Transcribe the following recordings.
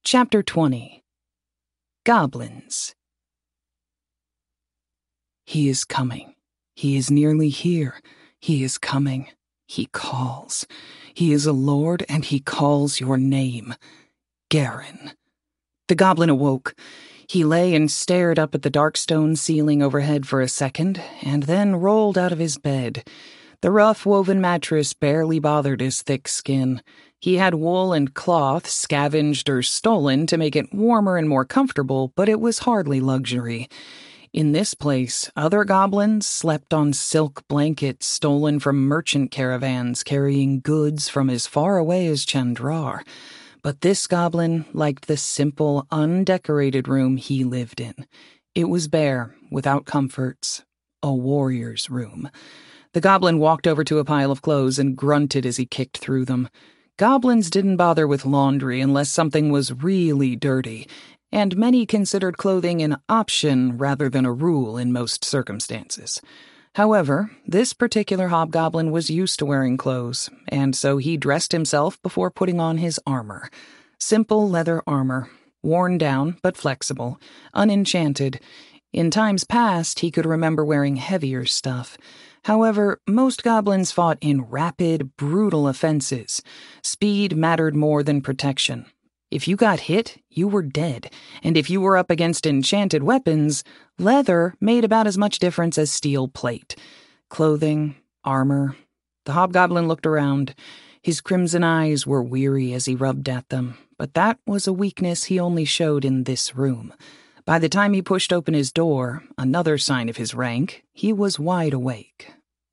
Chapter 20. Goblins. He is coming. He is nearly here. He is coming. He calls. He is a lord, and he calls your name. Garin. The goblin awoke. He lay and stared up at the dark stone ceiling overhead for a second, and then rolled out of his bed. The rough woven mattress barely bothered his thick skin. He had wool and cloth scavenged or stolen to make it warmer and more comfortable, but it was hardly luxury. In this place, other goblins slept on silk blankets stolen from merchant caravans carrying goods from as far away as Chandrar. But this goblin liked the simple, undecorated room he lived in. It was bare, without comforts. A warrior's room. The goblin walked over to a pile of clothes and grunted as he kicked through them. Goblins didn't bother with laundry unless something was really dirty, and many considered clothing an option rather than a rule in most circumstances. However, this particular hobgoblin was used to wearing clothes, and so he dressed himself before putting on his armor. Simple leather armor, worn down but flexible, unenchanted. In times past, he could remember wearing heavier stuff. However, most goblins fought in rapid, brutal offenses. Speed mattered more than protection. If you got hit, you were dead, and if you were up against enchanted weapons, leather made about as much difference as steel plate. Clothing, armor. The hobgoblin looked around. His crimson eyes were weary as he rubbed at them, but that was a weakness he only showed in this room. By the time he pushed open his door, another sign of his rank, he was wide awake.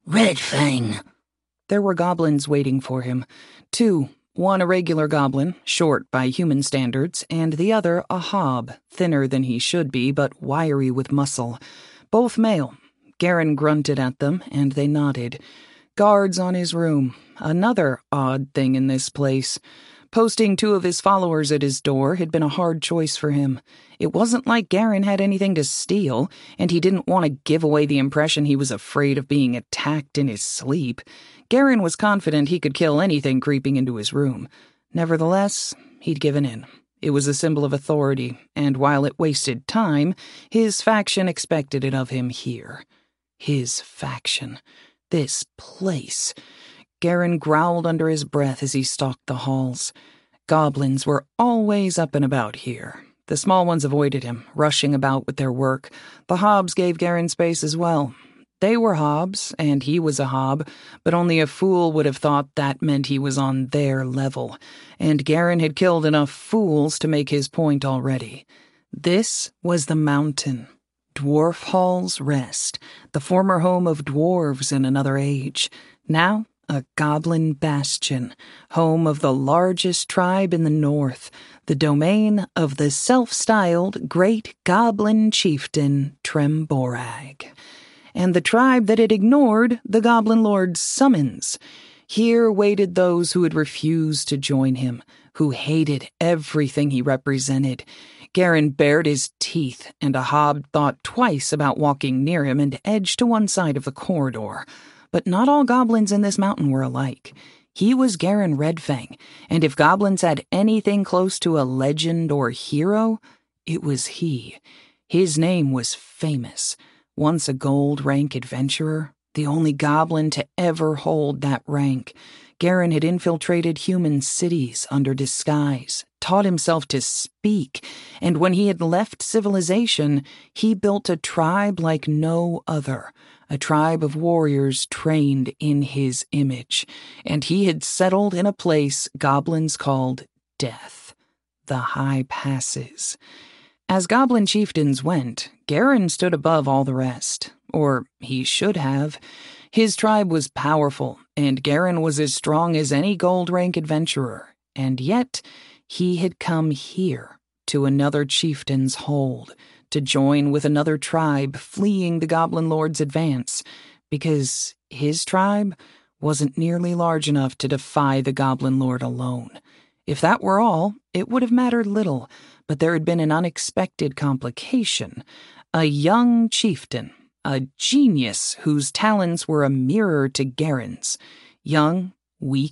Redfang! There were goblins waiting for him. Two. One a regular goblin, short by human standards, and the other a hob, thinner than he should be, but wiry with muscle. Both male. Garin grunted at them, and they nodded. Guards on his room. Another odd thing in this place. Posting two of his followers at his door had been a hard choice for him. It wasn't like Garin had anything to steal, and he didn't want to give away the impression he was afraid of being attacked in his sleep. Garin was confident he could kill anything creeping into his room. Nevertheless, he'd given in. It was a symbol of authority, and while it wasted time, his faction expected it of him here. His faction. This place. Garin growled under his breath as he stalked the halls. Goblins were always up and about here. The small ones avoided him, rushing about with their work. The hobs gave Garin space as well. They were hobs, and he was a hob, but only a fool would have thought that meant he was on their level, and Garin had killed enough fools to make his point already. This was the mountain. Dwarf Hall's Rest, the former home of dwarves in another age. Now, a goblin bastion, home of the largest tribe in the north, the domain of the self-styled Great Goblin Chieftain Tremborag, and the tribe that had ignored the Goblin Lord's summons. Here waited those who had refused to join him, who hated everything he represented. Garin bared his teeth, and a hob thought twice about walking near him and edged to one side of the corridor. But not all goblins in this mountain were alike. He was Garin Redfang, and if goblins had anything close to a legend or hero, it was he. His name was famous. Once a gold rank adventurer, the only goblin to ever hold that rank, Garin had infiltrated human cities under disguise, taught himself to speak, and when he had left civilization, he built a tribe like no other, a tribe of warriors trained in his image, and he had settled in a place goblins called Death, the High Passes. As goblin chieftains went, Garin stood above all the rest, or he should have. His tribe was powerful, and Garin was as strong as any gold-rank adventurer, and yet he had come here, to another chieftain's hold, to join with another tribe fleeing the Goblin Lord's advance, because his tribe wasn't nearly large enough to defy the Goblin Lord alone. If that were all, it would have mattered little, but there had been an unexpected complication. A young chieftain, a genius whose talents were a mirror to Garin's. Young, weak,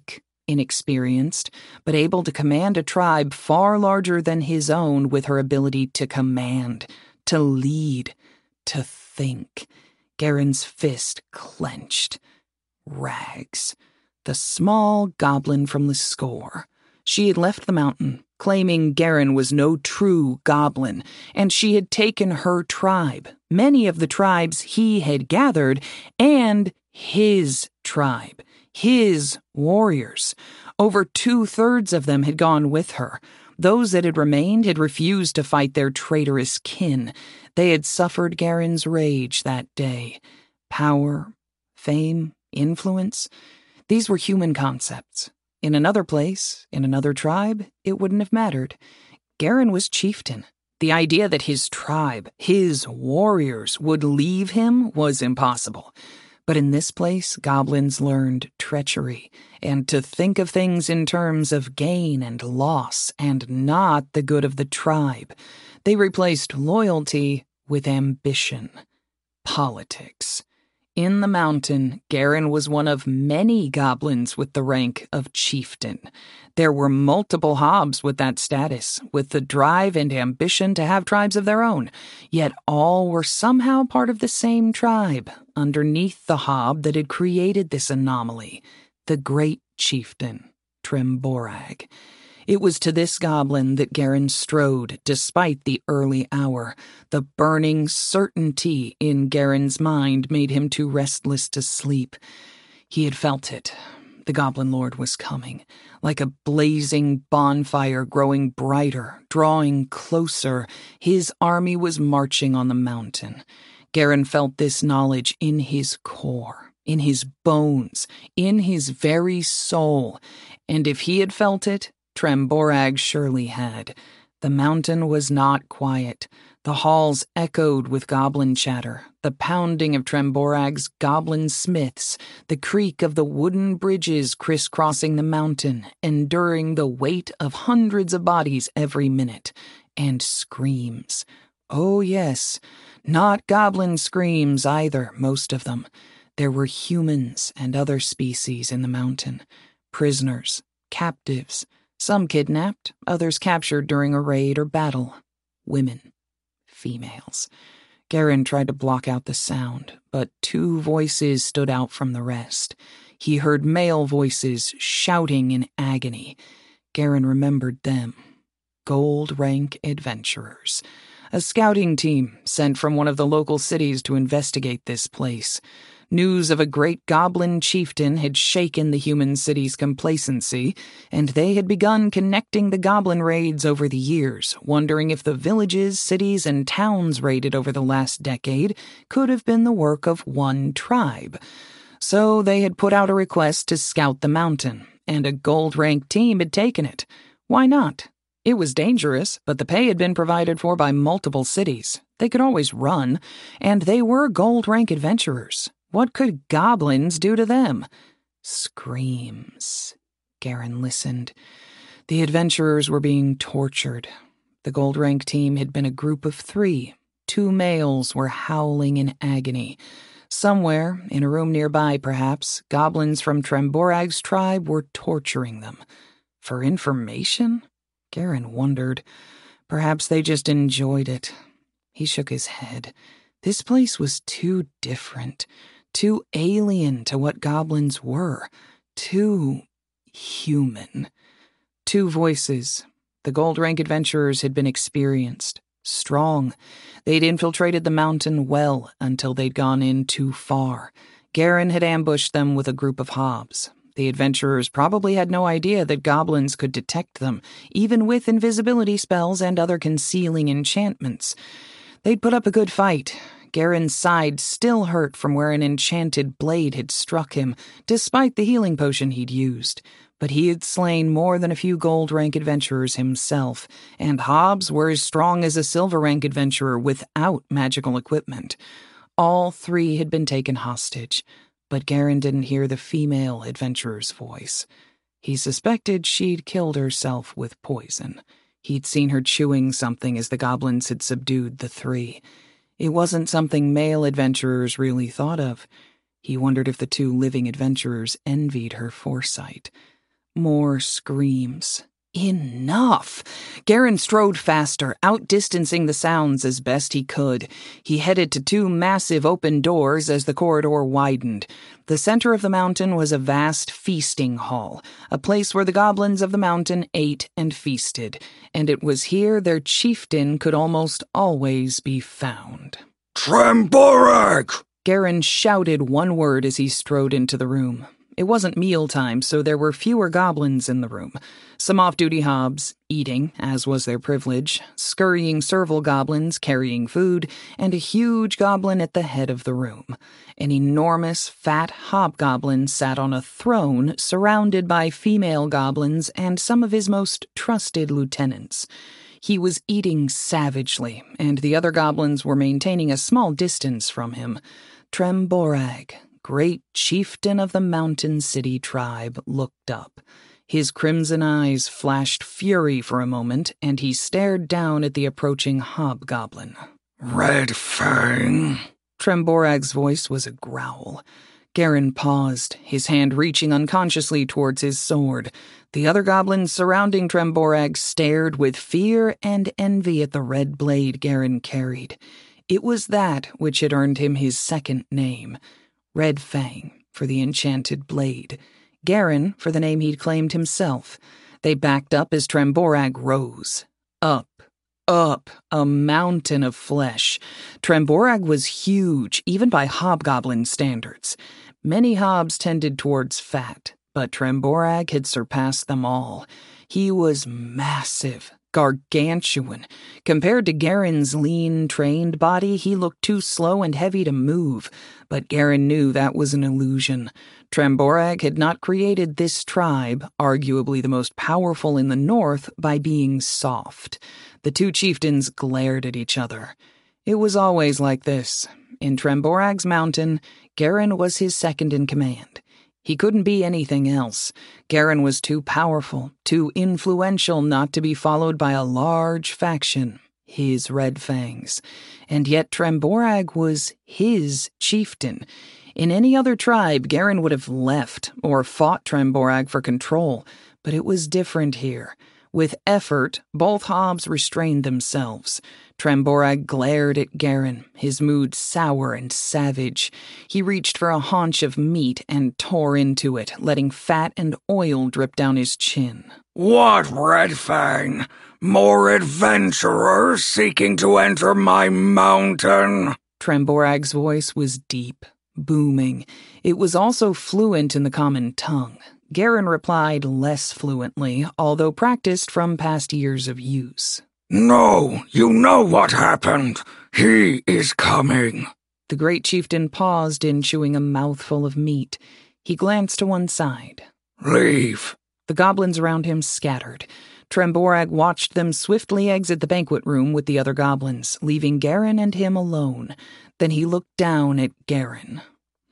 inexperienced, but able to command a tribe far larger than his own with her ability to command, to lead, to think. Garen's fist clenched. Rags. The small goblin from the score. She had left the mountain, claiming Garen was no true goblin, and she had taken her tribe, many of the tribes he had gathered, and his tribe, his warriors. Over 2/3 of them had gone with her. Those that had remained had refused to fight their traitorous kin. They had suffered Garen's rage that day. Power, fame, influence, these were human concepts. In another place, in another tribe, it wouldn't have mattered. Garen was chieftain. The idea that his tribe, his warriors, would leave him was impossible. But in this place, goblins learned treachery, and to think of things in terms of gain and loss, and not the good of the tribe. They replaced loyalty with ambition. Politics. In the mountain, Garen was one of many goblins with the rank of chieftain. There were multiple hobs with that status, with the drive and ambition to have tribes of their own, yet all were somehow part of the same tribe, underneath the hob that had created this anomaly, the great chieftain, Tremborag. It was to this goblin that Garen strode despite the early hour. The burning certainty in Garen's mind made him too restless to sleep. He had felt it. The Goblin Lord was coming, like a blazing bonfire growing brighter, drawing closer. His army was marching on the mountain. Garen felt this knowledge in his core, in his bones, in his very soul, and if he had felt it, Tremborag surely had. The mountain was not quiet. The halls echoed with goblin chatter, the pounding of Tremborag's goblin smiths, the creak of the wooden bridges crisscrossing the mountain, enduring the weight of hundreds of bodies every minute, and screams. Oh yes, not goblin screams either, most of them. There were humans and other species in the mountain, prisoners, captives, some kidnapped, others captured during a raid or battle. Women. Females. Garen tried to block out the sound, but 2 voices stood out from the rest. He heard male voices shouting in agony. Garen remembered them. Gold rank adventurers. A scouting team sent from one of the local cities to investigate this place. News of a great goblin chieftain had shaken the human city's complacency, and they had begun connecting the goblin raids over the years, wondering if the villages, cities, and towns raided over the last decade could have been the work of one tribe. So they had put out a request to scout the mountain, and a gold-rank team had taken it. Why not? It was dangerous, but the pay had been provided for by multiple cities. They could always run, and they were gold-rank adventurers. What could goblins do to them? Screams. Garen listened. The adventurers were being tortured. The gold rank team had been a group of 3. 2 males were howling in agony. Somewhere, in a room nearby perhaps, goblins from Tremborag's tribe were torturing them. For information? Garen wondered. Perhaps they just enjoyed it. He shook his head. This place was too different. Too alien to what goblins were. Too human. 2 voices. The gold-rank adventurers had been experienced, strong. They'd infiltrated the mountain well until they'd gone in too far. Garen had ambushed them with a group of hobs. The adventurers probably had no idea that goblins could detect them, even with invisibility spells and other concealing enchantments. They'd put up a good fight. Garen's side still hurt from where an enchanted blade had struck him, despite the healing potion he'd used. But he had slain more than a few gold-rank adventurers himself, and hobs were as strong as a silver-rank adventurer without magical equipment. All 3 had been taken hostage, but Garen didn't hear the female adventurer's voice. He suspected she'd killed herself with poison. He'd seen her chewing something as the goblins had subdued the 3. It wasn't something male adventurers really thought of. He wondered if the 2 living adventurers envied her foresight. More screams. Enough! Garin strode faster, outdistancing the sounds as best he could. He headed to two massive open doors as the corridor widened. The center of the mountain was a vast feasting hall, a place where the goblins of the mountain ate and feasted, and it was here their chieftain could almost always be found. Tremborag! Garin shouted one word as he strode into the room. It wasn't mealtime, so there were fewer goblins in the room. Some off-duty hobs, eating, as was their privilege, scurrying serval goblins carrying food, and a huge goblin at the head of the room. An enormous, fat hobgoblin sat on a throne surrounded by female goblins and some of his most trusted lieutenants. He was eating savagely, and the other goblins were maintaining a small distance from him. Tremborag, great chieftain of the Mountain City tribe, looked up. His crimson eyes flashed fury for a moment, and he stared down at the approaching hobgoblin. Red Fang. Tremborag's voice was a growl. Garin paused, his hand reaching unconsciously towards his sword. The other goblins surrounding Tremborag stared with fear and envy at the red blade Garin carried. It was that which had earned him his second name. Red Fang, for the enchanted blade. Garin, for the name he'd claimed himself. They backed up as Tremborag rose. Up, a mountain of flesh. Tremborag was huge, even by hobgoblin standards. Many hobs tended towards fat, but Tremborag had surpassed them all. He was massive, gargantuan. Compared to Garin's lean, trained body, he looked too slow and heavy to move, but Garin knew that was an illusion. Tremborag had not created this tribe, arguably the most powerful in the north, by being soft. The two chieftains glared at each other. It was always like this. In Tremborag's mountain, Garin was his second in command. He couldn't be anything else. Garin was too powerful, too influential not to be followed by a large faction, his Red Fangs. And yet Tremborag was his chieftain. In any other tribe, Garin would have left or fought Tremborag for control, but it was different here. With effort, both hobs restrained themselves. Tremborag glared at Garin, his mood sour and savage. He reached for a haunch of meat and tore into it, letting fat and oil drip down his chin. What, Red Fang? More adventurers seeking to enter my mountain? Tremborag's voice was deep, booming. It was also fluent in the common tongue. Garin replied less fluently, although practiced from past years of use. No, you know what happened. He is coming. The great chieftain paused in chewing a mouthful of meat. He glanced to one side. Leave. The goblins around him scattered. Tremborag watched them swiftly exit the banquet room with the other goblins, leaving Garin and him alone. Then he looked down at Garin.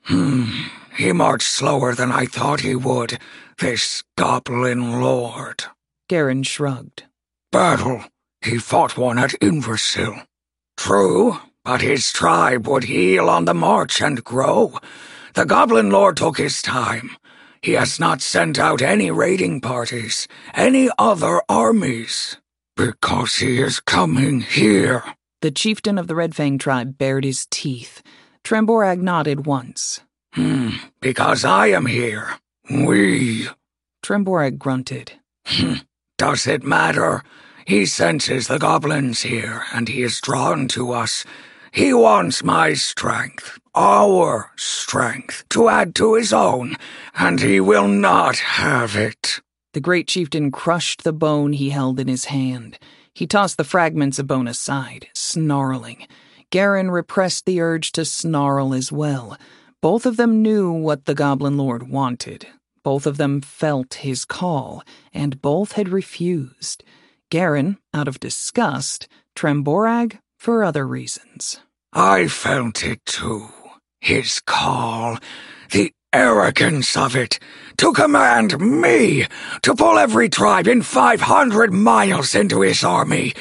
He marched slower than I thought he would, this goblin lord. Garin shrugged. Battle. He fought one at Inversil. True, but his tribe would heal on the march and grow. The goblin lord took his time. He has not sent out any raiding parties, any other armies, because he is coming here. The chieftain of the Red Fang tribe bared his teeth. Tremborag nodded once. Because I am here. We. Tremborag grunted. Does it matter? He senses the goblins here, and he is drawn to us. He wants my strength, our strength, to add to his own, and he will not have it. The great chieftain crushed the bone he held in his hand. He tossed the fragments of bone aside, snarling. Garin repressed the urge to snarl as well. Both of them knew what the Goblin Lord wanted. Both of them felt his call, and both had refused. Garin, out of disgust, Tremborag, for other reasons. I felt it too. His call. The arrogance of it. To command me. To pull every tribe in 500 miles into his army.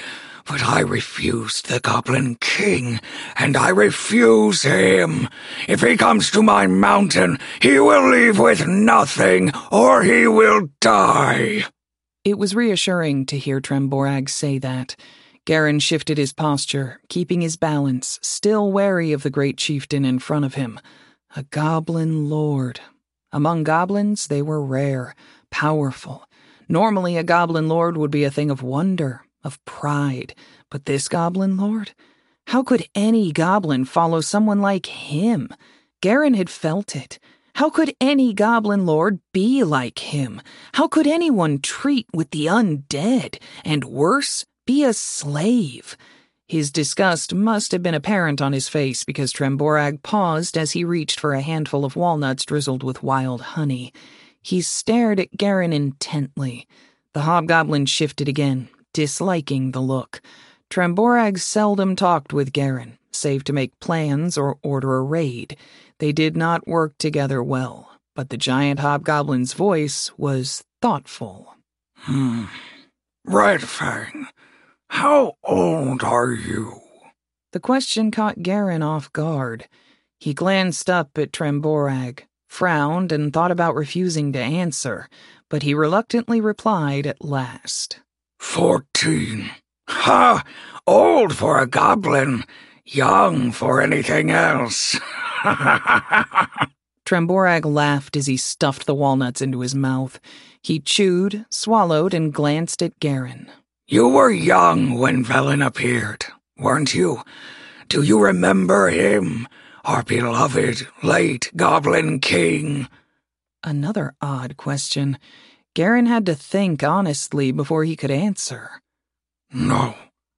but I refused the Goblin King, and I refuse him. If he comes to my mountain, he will leave with nothing, or he will die." It was reassuring to hear Tremborag say that. Garin shifted his posture, keeping his balance, still wary of the great chieftain in front of him. A goblin lord. Among goblins, they were rare, powerful. Normally, a goblin lord would be a thing of wonder, of pride. But this goblin lord? How could any goblin follow someone like him? Garin had felt it. How could any goblin lord be like him? How could anyone treat with the undead, and worse, be a slave? His disgust must have been apparent on his face because Tremborag paused as he reached for a handful of walnuts drizzled with wild honey. He stared at Garin intently. The hobgoblin shifted again, disliking the look. Tremborag seldom talked with Garin, save to make plans or order a raid. They did not work together well, but the giant hobgoblin's voice was thoughtful. Red Fang, how old are you?" The question caught Garin off guard. He glanced up at Tremborag, frowned, and thought about refusing to answer, but he reluctantly replied at last. 14. Ha! Old for a goblin, young for anything else. Tremborag laughed as he stuffed the walnuts into his mouth. He chewed, swallowed, and glanced at Garin. "You were young when Velen appeared, weren't you? Do you remember him, our beloved late Goblin King?" Another odd question. Garin had to think honestly before he could answer. "No.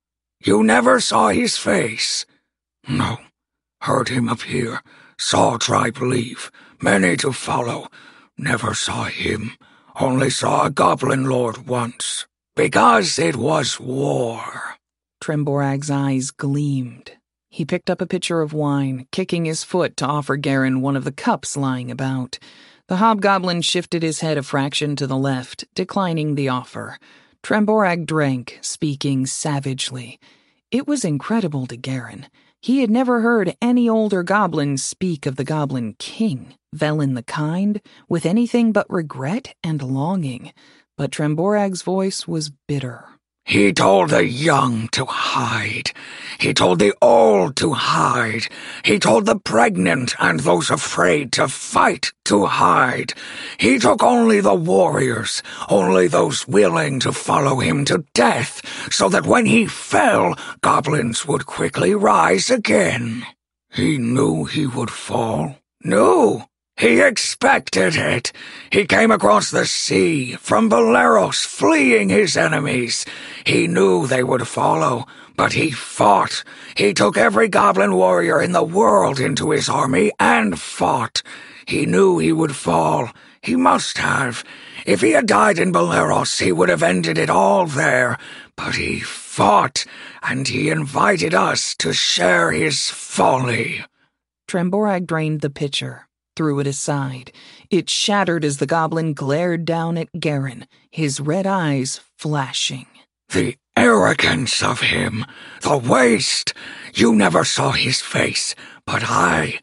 You never saw his face?" "No. Heard him appear, saw tribe leave, many to follow. Never saw him, only saw a goblin lord once, because it was war." Tremborag's eyes gleamed. He picked up a pitcher of wine, kicking his foot to offer Garin one of the cups lying about. The hobgoblin shifted his head a fraction to the left, declining the offer. Tremborag drank, speaking savagely. It was incredible to Garin. He had never heard any older goblin speak of the Goblin King, Velen the Kind, with anything but regret and longing. But Tremborag's voice was bitter. "He told the young to hide. He told the old to hide. He told the pregnant and those afraid to fight to hide. He took only the warriors, only those willing to follow him to death, so that when he fell, goblins would quickly rise again. He knew he would fall. Knew. He expected it. He came across the sea, from Valeros, fleeing his enemies. He knew they would follow, but he fought. He took every goblin warrior in the world into his army and fought. He knew he would fall. He must have. If he had died in Valeros, he would have ended it all there. But he fought, and he invited us to share his folly." Tremborag drained the pitcher, threw it aside. It shattered as the goblin glared down at Garin, his red eyes flashing. "The arrogance of him, the waste. You never saw his face, but I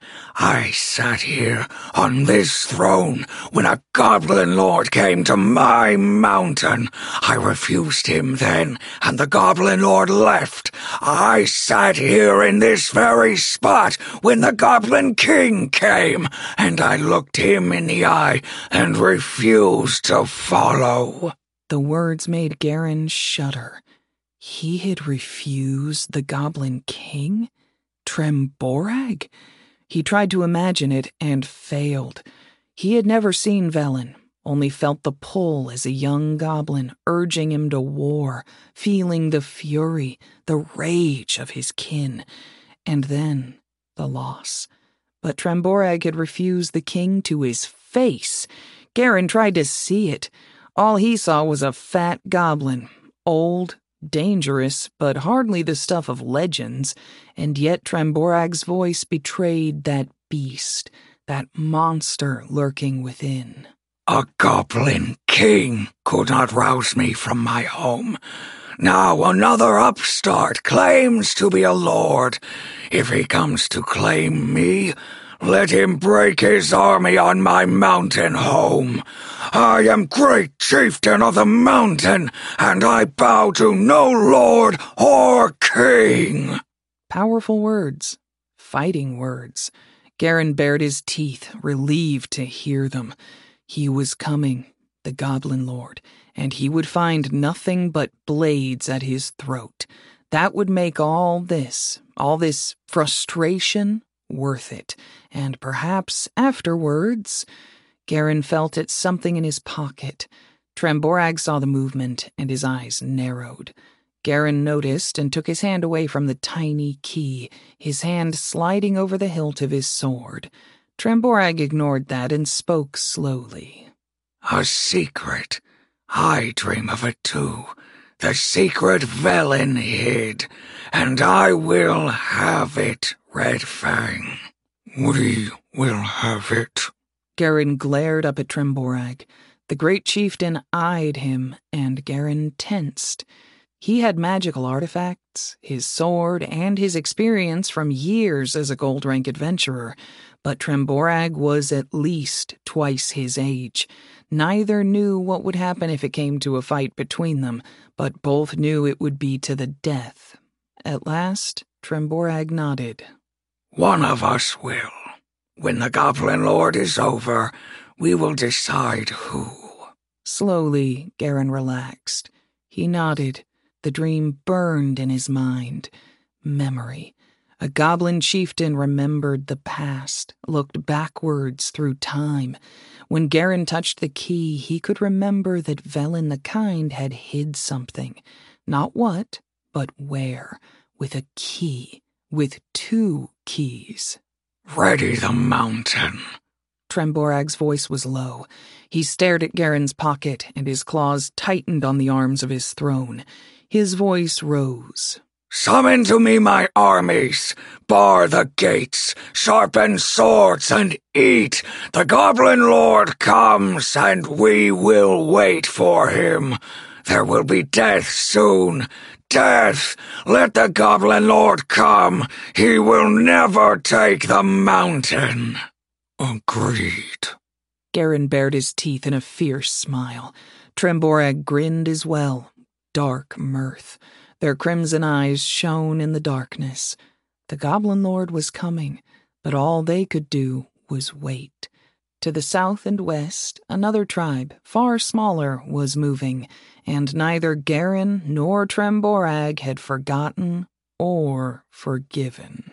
sat here on this throne when a goblin lord came to my mountain. I refused him then, and the goblin lord left. I sat here in this very spot when the Goblin King came, and I looked him in the eye and refused to follow." The words made Garin shudder. He had refused the Goblin King? Tremborag? He tried to imagine it and failed. He had never seen Velen, only felt the pull as a young goblin urging him to war, feeling the fury, the rage of his kin, and then the loss. But Tremborag had refused the king to his face. Garin tried to see it. All he saw was a fat goblin, old, dangerous, but hardly the stuff of legends, and yet Tremborag's voice betrayed that beast, that monster lurking within. "A Goblin King could not rouse me from my home. Now another upstart claims to be a lord. If he comes to claim me, let him break his army on my mountain home. I am great chieftain of the mountain, and I bow to no lord or king." Powerful words. Fighting words. Garin bared his teeth, relieved to hear them. He was coming, the Goblin Lord, and he would find nothing but blades at his throat. That would make all this frustration, worth it. And perhaps afterwards, Garin felt it something in his pocket. Tramborag saw the movement, and his eyes narrowed. Garin noticed and took his hand away from the tiny key, his hand sliding over the hilt of his sword. Tramborag ignored that and spoke slowly. "A secret. I dream of it too. The secret Velen hid, and I will have it, Red Fang. We will have it." Garin glared up at Tramborag. The great chieftain eyed him, and Garin tensed. He had magical artifacts, his sword, and his experience from years as a gold-rank adventurer, but Tramborag was at least twice his age. Neither knew what would happen if it came to a fight between them, but both knew it would be to the death. At last, Tramborag nodded. "One of us will. When the Goblin Lord is over, we will decide who." Slowly, Garin relaxed. He nodded. The dream burned in his mind. Memory. A goblin chieftain remembered the past, looked backwards through time. When Garin touched the key, he could remember that Velen the Kind had hid something. Not what, but where. With a key. With 2 keys. "Ready the mountain." Tramborag's voice was low. He stared at Garin's pocket, and his claws tightened on the arms of his throne. His voice rose. "Summon to me my armies, bar the gates, sharpen swords, and eat. The Goblin Lord comes, and we will wait for him. There will be death soon. Death! Let the Goblin Lord come. He will never take the mountain." "Agreed." Garin bared his teeth in a fierce smile. Tramborag grinned as well. Dark mirth. Their crimson eyes shone in the darkness. The Goblin Lord was coming, but all they could do was wait. To the south and west, another tribe, far smaller, was moving, and neither Garin nor Tramborag had forgotten or forgiven.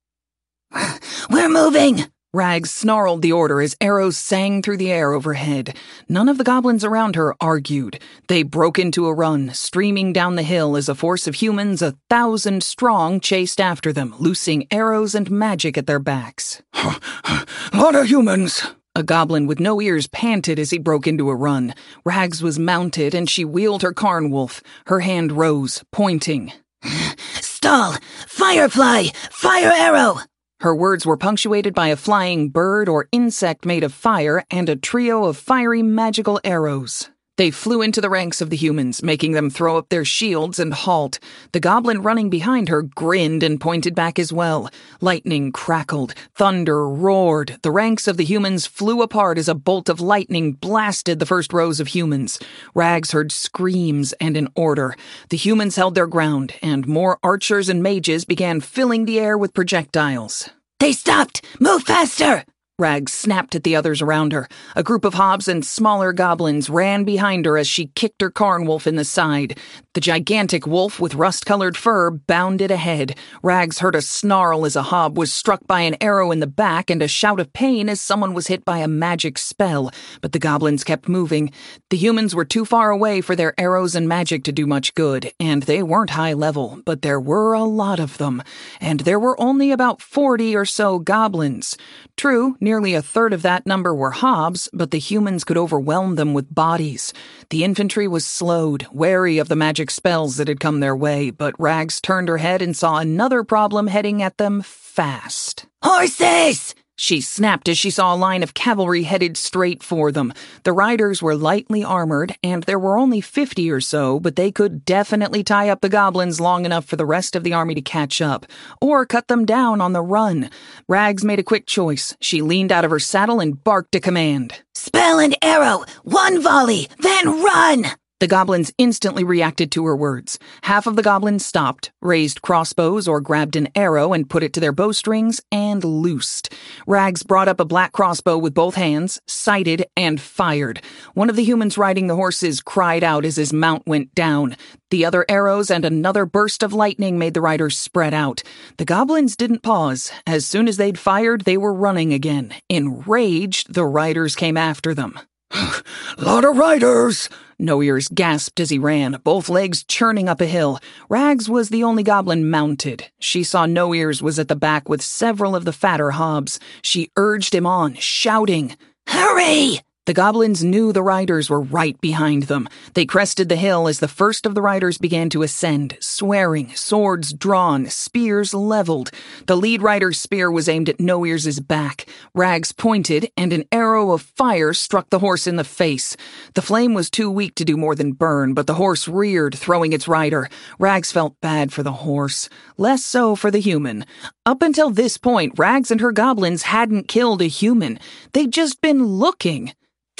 "We're moving!" Rags snarled the order as arrows sang through the air overhead. None of the goblins around her argued. They broke into a run, streaming down the hill as a force of humans 1,000 strong chased after them, loosing arrows and magic at their backs. "Lot of humans." A goblin with no ears panted as he broke into a run. Rags was mounted, and she wheeled her Carnwolf. Her hand rose, pointing. "Stall! Firefly! Fire arrow!" Her words were punctuated by a flying bird or insect made of fire and a trio of fiery magical arrows. They flew into the ranks of the humans, making them throw up their shields and halt. The goblin running behind her grinned and pointed back as well. Lightning crackled. Thunder roared. The ranks of the humans flew apart as a bolt of lightning blasted the first rows of humans. Rags heard screams and an order. The humans held their ground, and more archers and mages began filling the air with projectiles. "They stopped! Move faster!" Rags snapped at the others around her. A group of hobs and smaller goblins ran behind her as she kicked her Carnwolf in the side. The gigantic wolf with rust-colored fur bounded ahead. Rags heard a snarl as a hob was struck by an arrow in the back and a shout of pain as someone was hit by a magic spell. But the goblins kept moving. The humans were too far away for their arrows and magic to do much good, and they weren't high level, but there were a lot of them. And there were only about 40 or so goblins. True, nearly a third of that number were hobs, but the humans could overwhelm them with bodies. The infantry was slowed, wary of the magic spells that had come their way, but Rags turned her head and saw another problem heading at them fast. "Horses!" She snapped as she saw a line of cavalry headed straight for them. The riders were lightly armored, and there were only 50 or so, but they could definitely tie up the goblins long enough for the rest of the army to catch up, or cut them down on the run. Rags made a quick choice. She leaned out of her saddle and barked a command. Spell and arrow, one volley, then run! The goblins instantly reacted to her words. Half of the goblins stopped, raised crossbows or grabbed an arrow and put it to their bowstrings, and loosed. Rags brought up a black crossbow with both hands, sighted, and fired. One of the humans riding the horses cried out as his mount went down. The other arrows and another burst of lightning made the riders spread out. The goblins didn't pause. As soon as they'd fired, they were running again. Enraged, the riders came after them. Lot of riders! No Ears gasped as he ran, both legs churning up a hill. Rags was the only goblin mounted. She saw No Ears was at the back with several of the fatter hobs. She urged him on, shouting, Hurry! The goblins knew the riders were right behind them. They crested the hill as the first of the riders began to ascend, swearing, swords drawn, spears leveled. The lead rider's spear was aimed at No Ears' back. Rags pointed, and an arrow of fire struck the horse in the face. The flame was too weak to do more than burn, but the horse reared, throwing its rider. Rags felt bad for the horse, less so for the human. Up until this point, Rags and her goblins hadn't killed a human. They'd just been looking.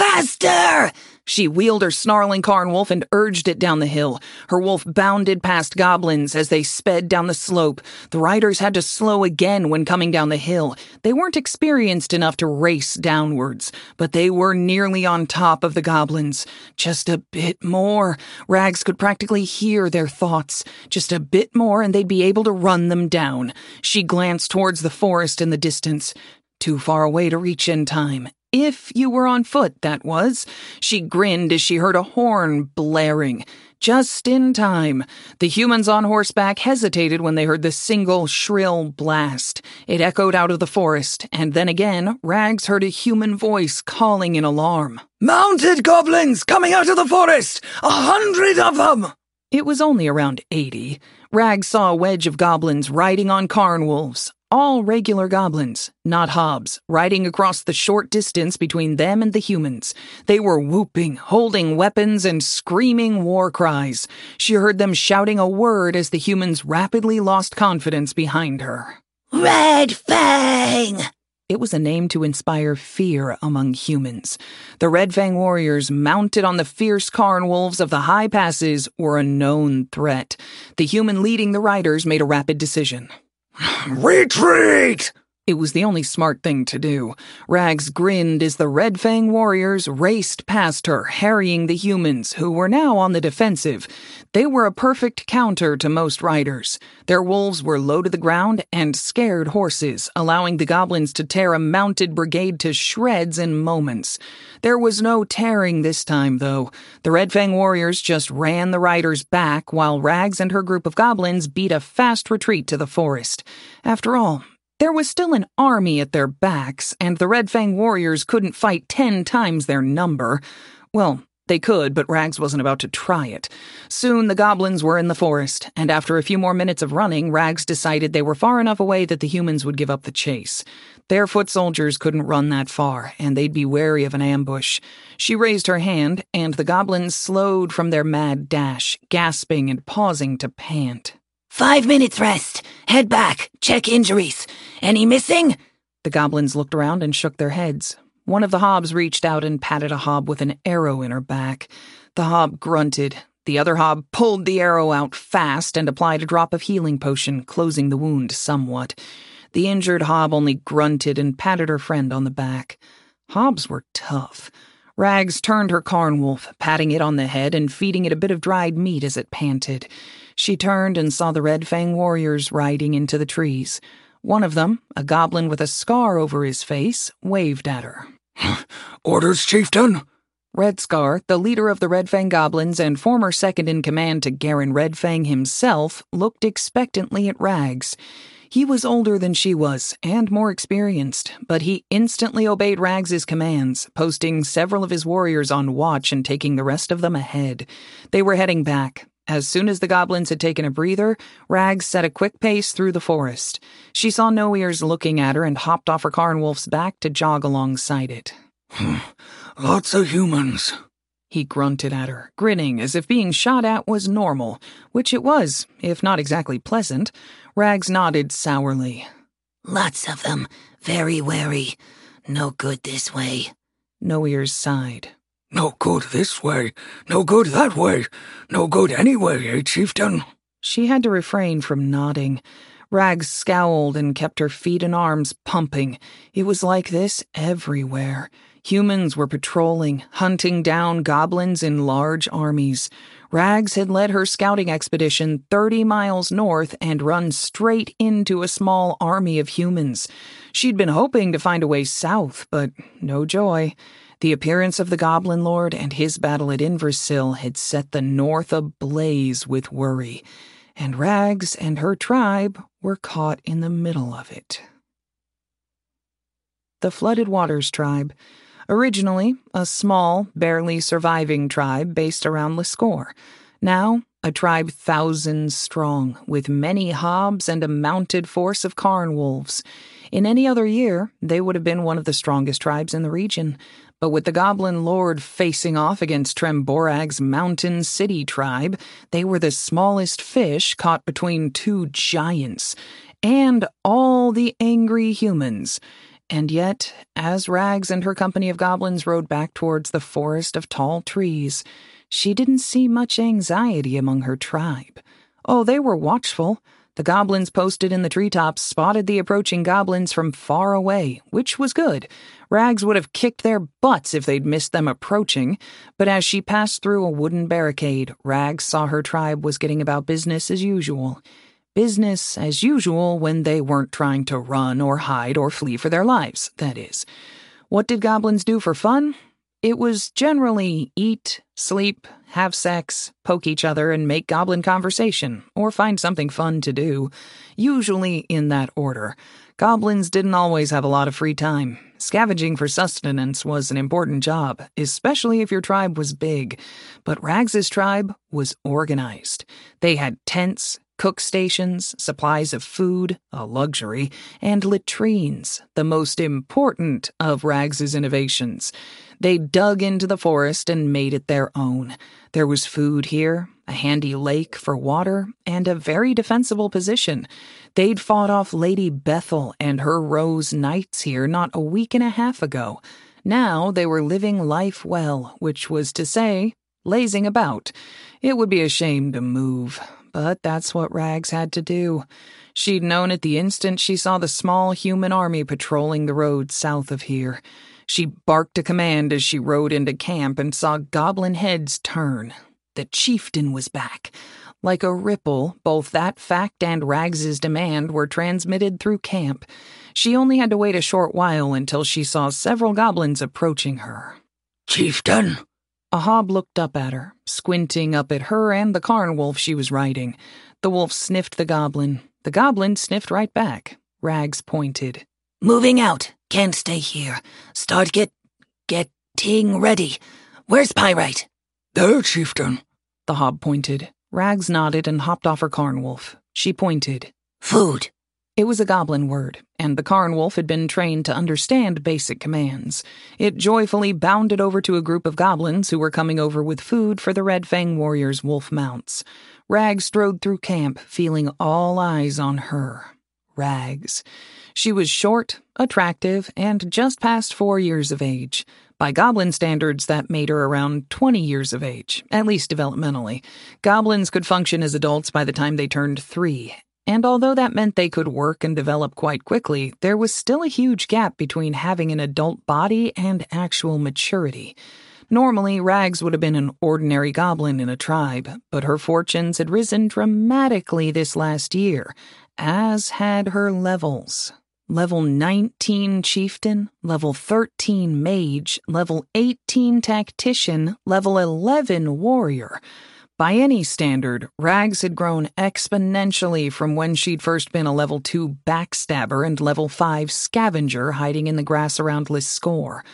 Faster! She wheeled her snarling Carnwolf and urged it down the hill. Her wolf bounded past goblins as they sped down the slope. The riders had to slow again when coming down the hill. They weren't experienced enough to race downwards, but they were nearly on top of the goblins. Just a bit more. Rags could practically hear their thoughts. Just a bit more and they'd be able to run them down. She glanced towards the forest in the distance. Too far away to reach in time. If you were on foot, that was. She grinned as she heard a horn blaring. Just in time. The humans on horseback hesitated when they heard the single shrill blast. It echoed out of the forest, and then again, Rags heard a human voice calling in alarm. Mounted goblins coming out of the forest! 100 of them! It was only around 80. Rags saw a wedge of goblins riding on Carnwolves. All regular goblins, not hobs, riding across the short distance between them and the humans. They were whooping, holding weapons, and screaming war cries. She heard them shouting a word as the humans rapidly lost confidence behind her. Red Fang! It was a name to inspire fear among humans. The Red Fang warriors, mounted on the fierce Carnwolves of the high passes, were a known threat. The human leading the riders made a rapid decision. Retreat! It was the only smart thing to do. Rags grinned as the Red Fang warriors raced past her, harrying the humans, who were now on the defensive. They were a perfect counter to most riders. Their wolves were low to the ground and scared horses, allowing the goblins to tear a mounted brigade to shreds in moments. There was no tearing this time, though. The Red Fang warriors just ran the riders back, while Rags and her group of goblins beat a fast retreat to the forest. After all, there was still an army at their backs, and the Red Fang warriors couldn't fight 10 times their number. Well, they could, but Rags wasn't about to try it. Soon the goblins were in the forest, and after a few more minutes of running, Rags decided they were far enough away that the humans would give up the chase. Their foot soldiers couldn't run that far, and they'd be wary of an ambush. She raised her hand, and the goblins slowed from their mad dash, gasping and pausing to pant. 5 minutes rest. Head back. Check injuries. Any missing? The goblins looked around and shook their heads. One of the hobs reached out and patted a hob with an arrow in her back. The hob grunted. The other hob pulled the arrow out fast and applied a drop of healing potion, closing the wound somewhat. The injured hob only grunted and patted her friend on the back. Hobs were tough. Rags turned her Carnwolf, patting it on the head and feeding it a bit of dried meat as it panted. She turned and saw the Red Fang warriors riding into the trees. One of them, a goblin with a scar over his face, waved at her. Orders, chieftain? Red Scar, the leader of the Red Fang goblins and former second-in-command to Garen Red Fang himself, looked expectantly at Rags. He was older than she was, and more experienced, but he instantly obeyed Rags's commands, posting several of his warriors on watch and taking the rest of them ahead. They were heading back. As soon as the goblins had taken a breather, Rags set a quick pace through the forest. She saw No Ears looking at her and hopped off her Carnwolf's back to jog alongside it. Lots of humans, he grunted at her, grinning as if being shot at was normal, which it was, if not exactly pleasant. Rags nodded sourly. Lots of them. Very wary. No good this way. No Ears sighed. No good this way, no good that way, no good any way, eh, chieftain? She had to refrain from nodding. Rags scowled and kept her feet and arms pumping. It was like this everywhere. Humans were patrolling, hunting down goblins in large armies. Rags had led her scouting expedition 30 miles north and run straight into a small army of humans. She'd been hoping to find a way south, but no joy. The appearance of the Goblin Lord and his battle at Inversill had set the north ablaze with worry, and Rags and her tribe were caught in the middle of it. The Flooded Waters tribe, originally a small, barely surviving tribe based around Liscor, now a tribe thousands strong, with many hobs and a mounted force of Carnwolves. In any other year, they would have been one of the strongest tribes in the region, but with the Goblin Lord facing off against Tremborag's Mountain City tribe, they were the smallest fish caught between two giants, and all the angry humans. And yet, as Rags and her company of goblins rode back towards the forest of tall trees, she didn't see much anxiety among her tribe. Oh, they were watchful. The goblins posted in the treetops spotted the approaching goblins from far away, which was good. Rags would have kicked their butts if they'd missed them approaching, but as she passed through a wooden barricade, Rags saw her tribe was getting about business as usual. Business as usual when they weren't trying to run or hide or flee for their lives, that is. What did goblins do for fun? It was generally eat, sleep, have sex, poke each other, and make goblin conversation, or find something fun to do, usually in that order. Goblins didn't always have a lot of free time. Scavenging for sustenance was an important job, especially if your tribe was big. But Rags's tribe was organized. They had tents, cook stations, supplies of food, a luxury, and latrines, the most important of Rags's innovations. They dug into the forest and made it their own. There was food here, a handy lake for water, and a very defensible position. They'd fought off Lady Bethel and her Rose Knights here not a week and a half ago. Now they were living life well, which was to say, lazing about. It would be a shame to move, but that's what Rags had to do. She'd known it the instant she saw the small human army patrolling the road south of here. She barked a command as she rode into camp and saw goblin heads turn. The chieftain was back. Like a ripple, both that fact and Rags's demand were transmitted through camp. She only had to wait a short while until she saw several goblins approaching her. Chieftain? A hob looked up at her, squinting up at her and the Carnwolf she was riding. The wolf sniffed the goblin. The goblin sniffed right back. Rags pointed. Moving out. Can't stay here. Start getting ready. Where's Pyrite? There, chieftain. The hob pointed. Rags nodded and hopped off her Carnwolf. She pointed. Food. It was a goblin word, and the Carnwolf had been trained to understand basic commands. It joyfully bounded over to a group of goblins who were coming over with food for the Red Fang warriors' wolf mounts. Rags strode through camp, feeling all eyes on her. Rags. She was short, attractive, and just past 4 years of age. By goblin standards, that made her around 20 years of age, at least developmentally. Goblins could function as adults by the time they turned 3. And although that meant they could work and develop quite quickly, there was still a huge gap between having an adult body and actual maturity. Normally, Rags would have been an ordinary goblin in a tribe, but her fortunes had risen dramatically this last year, as had her levels. Level 19 Chieftain, Level 13 Mage, Level 18 Tactician, Level 11 Warrior. By any standard, Rags had grown exponentially from when she'd first been a Level 2 Backstabber and Level 5 Scavenger hiding in the grass around Liscor.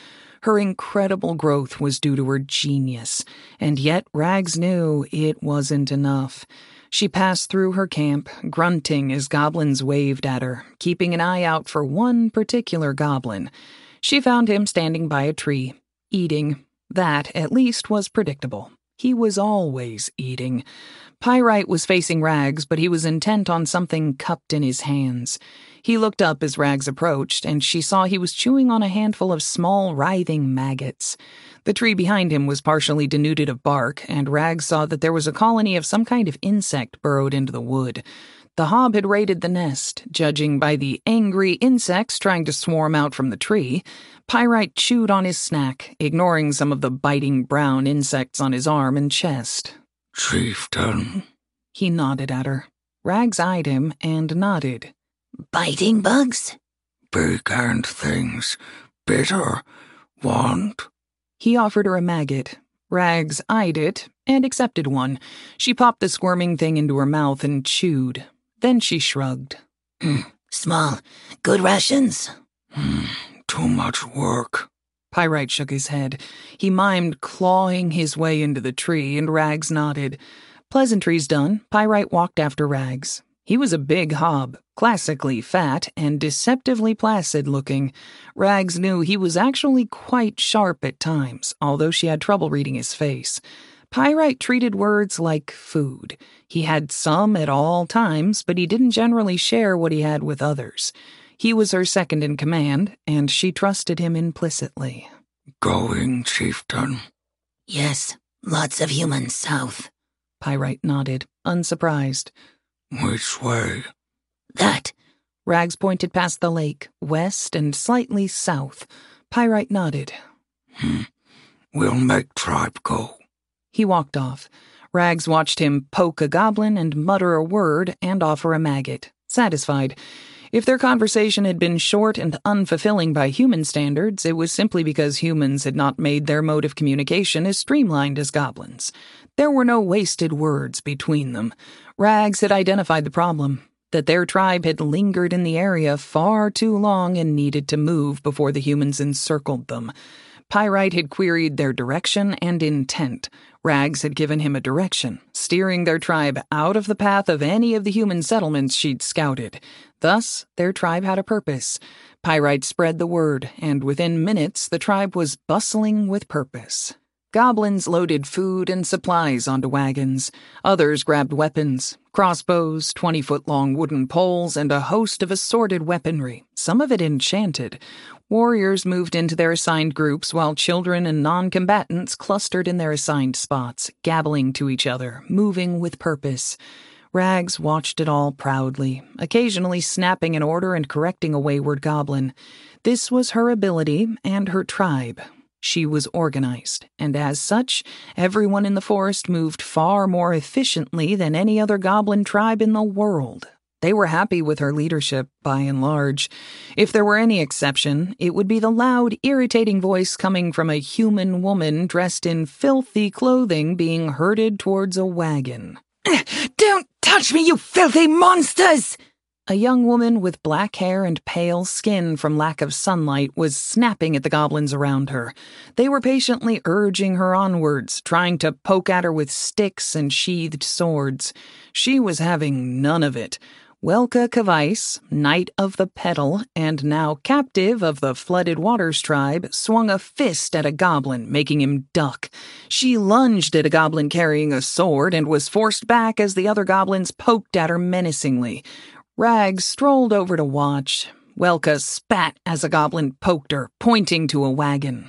Her incredible growth was due to her genius, and yet Rags knew it wasn't enough. She passed through her camp, grunting as goblins waved at her, keeping an eye out for one particular goblin. She found him standing by a tree, eating. That, at least, was predictable. He was always eating. Pyrite was facing Rags, but he was intent on something cupped in his hands. He looked up as Rags approached, and she saw he was chewing on a handful of small, writhing maggots. The tree behind him was partially denuded of bark, and Rags saw that there was a colony of some kind of insect burrowed into the wood. The hob had raided the nest. Judging by the angry insects trying to swarm out from the tree, Pyrite chewed on his snack, ignoring some of the biting brown insects on his arm and chest. Chieftain. He nodded at her. Rags eyed him and nodded. Biting bugs? Big and things. Bitter. Want? He offered her a maggot. Rags eyed it and accepted one. She popped the squirming thing into her mouth and chewed. Then she shrugged. Small. Good rations? Too much work. Pyrite shook his head. He mimed clawing his way into the tree, and Rags nodded. Pleasantries done, Pyrite walked after Rags. He was a big hob, classically fat and deceptively placid-looking. Rags knew he was actually quite sharp at times, although she had trouble reading his face. Pyrite treated words like food. He had some at all times, but he didn't generally share what he had with others. He was her second in command, and she trusted him implicitly. Going, chieftain? Yes, lots of humans south. Pyrite nodded, unsurprised. Which way? That. Rags pointed past the lake, west and slightly south. Pyrite nodded. We'll make tribe go. He walked off. Rags watched him poke a goblin and mutter a word and offer a maggot, satisfied. If their conversation had been short and unfulfilling by human standards, it was simply because humans had not made their mode of communication as streamlined as goblins. There were no wasted words between them. Rags had identified the problem, that their tribe had lingered in the area far too long and needed to move before the humans encircled them. Pyrite had queried their direction and intent. Rags had given him a direction, steering their tribe out of the path of any of the human settlements she'd scouted. Thus, their tribe had a purpose. Pyrite spread the word, and within minutes the tribe was bustling with purpose. Goblins loaded food and supplies onto wagons. Others grabbed weapons, crossbows, 20-foot-long wooden poles, and a host of assorted weaponry, some of it enchanted. Warriors moved into their assigned groups while children and non-combatants clustered in their assigned spots, gabbling to each other, moving with purpose. Rags watched it all proudly, occasionally snapping an order and correcting a wayward goblin. This was her ability and her tribe. She was organized, and as such, everyone in the forest moved far more efficiently than any other goblin tribe in the world. They were happy with her leadership, by and large. If there were any exception, it would be the loud, irritating voice coming from a human woman dressed in filthy clothing being herded towards a wagon. Don't touch me, you filthy monsters! A young woman with black hair and pale skin from lack of sunlight was snapping at the goblins around her. They were patiently urging her onwards, trying to poke at her with sticks and sheathed swords. She was having none of it. Welka Kavais, Knight of the Petal, and now captive of the Flooded Waters tribe, swung a fist at a goblin, making him duck. She lunged at a goblin carrying a sword and was forced back as the other goblins poked at her menacingly. Rags strolled over to watch. Welka spat as a goblin poked her, pointing to a wagon.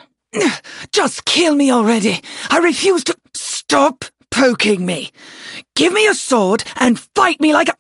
Just kill me already. I refuse to... Stop poking me. Give me a sword and fight me like a...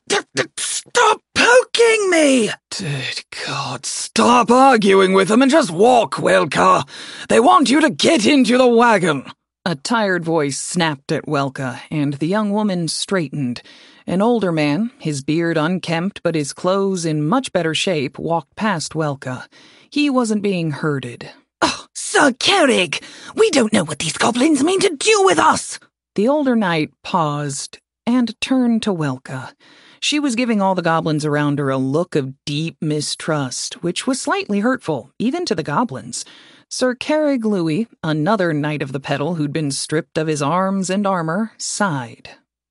Stop poking me! Good God, stop arguing with them and just walk, Welka. They want you to get into the wagon. A tired voice snapped at Welka, and the young woman straightened. An older man, his beard unkempt but his clothes in much better shape, walked past Welka. He wasn't being herded. Oh, Sir Carrig! We don't know what these goblins mean to do with us! The older knight paused. and turned to Welka. She was giving all the goblins around her a look of deep mistrust, which was slightly hurtful, even to the goblins. Sir Carrig Louis, another knight of the Petal who'd been stripped of his arms and armor, sighed.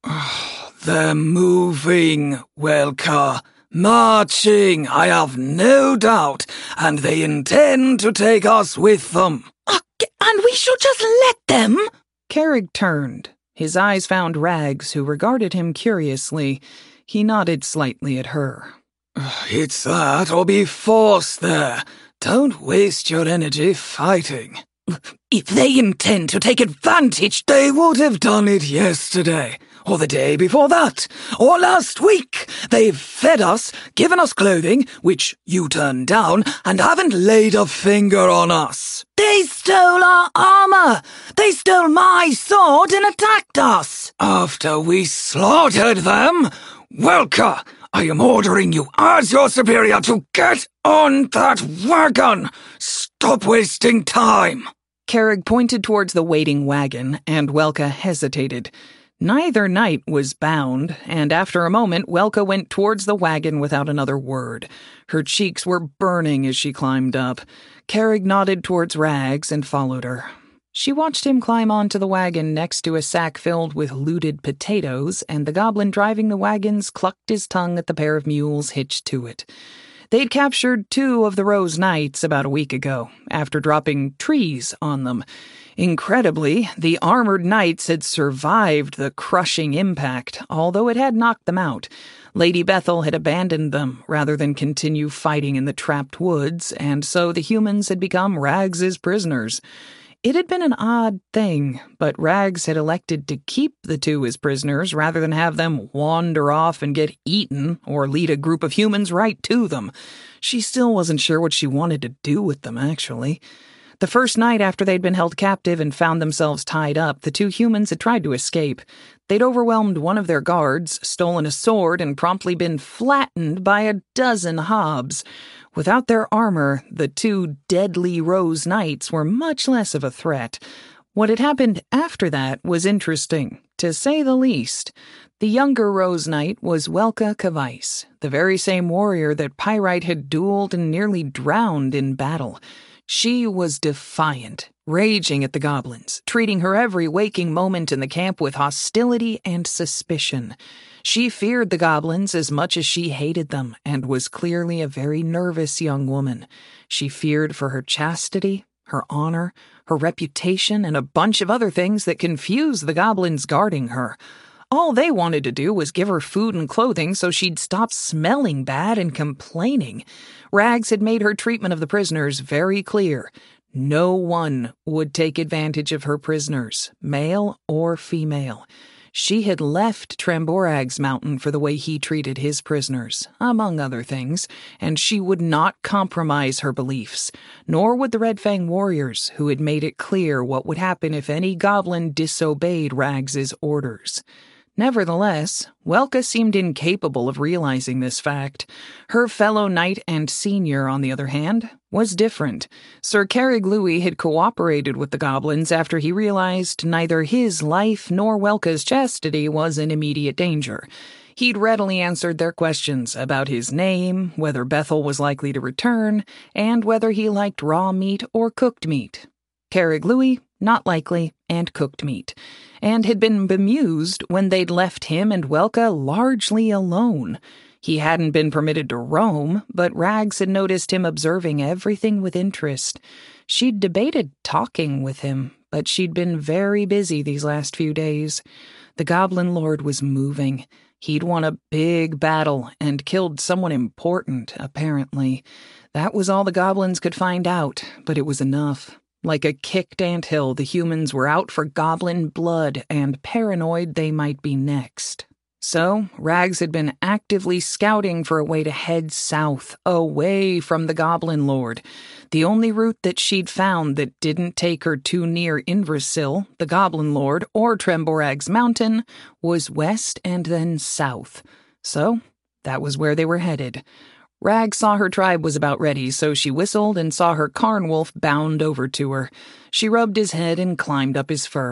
They're moving, Welka. Marching, I have no doubt, and they intend to take us with them. And we should just let them? Carrig turned. His eyes found Rags, who regarded him curiously. He nodded slightly at her. It's that or be forced there. Don't waste your energy fighting. If they intend to take advantage, they would have done it yesterday, or the day before that, or last week. They've fed us, given us clothing, which you turned down, and haven't laid a finger on us. They stole our armor! They stole my sword and attacked us! After we slaughtered them? Welka, I am ordering you as your superior to get on that wagon! Stop wasting time! Carrig pointed towards the waiting wagon, and Welka hesitated. Neither knight was bound, and after a moment Welka went towards the wagon without another word. Her cheeks were burning as she climbed up. Carrig nodded towards Rags and followed her. She watched him climb onto the wagon next to a sack filled with looted potatoes, and the goblin driving the wagons clucked his tongue at the pair of mules hitched to it. They'd captured 2 of the Rose Knights about a week ago, after dropping trees on them. Incredibly, the armored knights had survived the crushing impact, although it had knocked them out. Lady Bethel had abandoned them rather than continue fighting in the trapped woods, and so the humans had become Rags's prisoners. It had been an odd thing, but Rags had elected to keep the 2 as prisoners rather than have them wander off and get eaten or lead a group of humans right to them. She still wasn't sure what she wanted to do with them, actually. The first night after they'd been held captive and found themselves tied up, the 2 humans had tried to escape. They'd overwhelmed one of their guards, stolen a sword, and promptly been flattened by a dozen hobs. Without their armor, the 2 deadly Rose Knights were much less of a threat. What had happened after that was interesting, to say the least. The younger Rose Knight was Welka Kavais, the very same warrior that Pyrite had dueled and nearly drowned in battle. She was defiant, raging at the goblins, treating her every waking moment in the camp with hostility and suspicion. She feared the goblins as much as she hated them, and was clearly a very nervous young woman. She feared for her chastity, her honor, her reputation, and a bunch of other things that confused the goblins guarding her. All they wanted to do was give her food and clothing so she'd stop smelling bad and complaining. Rags had made her treatment of the prisoners very clear. No one would take advantage of her prisoners, male or female. She had left Tramborag's mountain for the way he treated his prisoners, among other things, and she would not compromise her beliefs, nor would the Red Fang warriors, who had made it clear what would happen if any goblin disobeyed Rags's orders. Nevertheless, Welka seemed incapable of realizing this fact. Her fellow knight and senior, on the other hand, was different. Sir Carrig Louis had cooperated with the goblins after he realized neither his life nor Welka's chastity was in immediate danger. He'd readily answered their questions about his name, whether Bethel was likely to return, and whether he liked raw meat or cooked meat. Carrig Louis, not likely, and cooked meat, and had been bemused when they'd left him and Welka largely alone. He hadn't been permitted to roam, but Rags had noticed him observing everything with interest. She'd debated talking with him, but she'd been very busy these last few days. The Goblin Lord was moving. He'd won a big battle and killed someone important, apparently. That was all the goblins could find out, but it was enough. Like a kicked anthill, the humans were out for goblin blood and paranoid they might be next. So, Rags had been actively scouting for a way to head south, away from the Goblin Lord. The only route that she'd found that didn't take her too near Inversil, the Goblin Lord, or Tramborag's mountain, was west and then south. So, that was where they were headed. Rags saw her tribe was about ready, so she whistled and saw her Carnwolf bound over to her. She rubbed his head and climbed up his fur.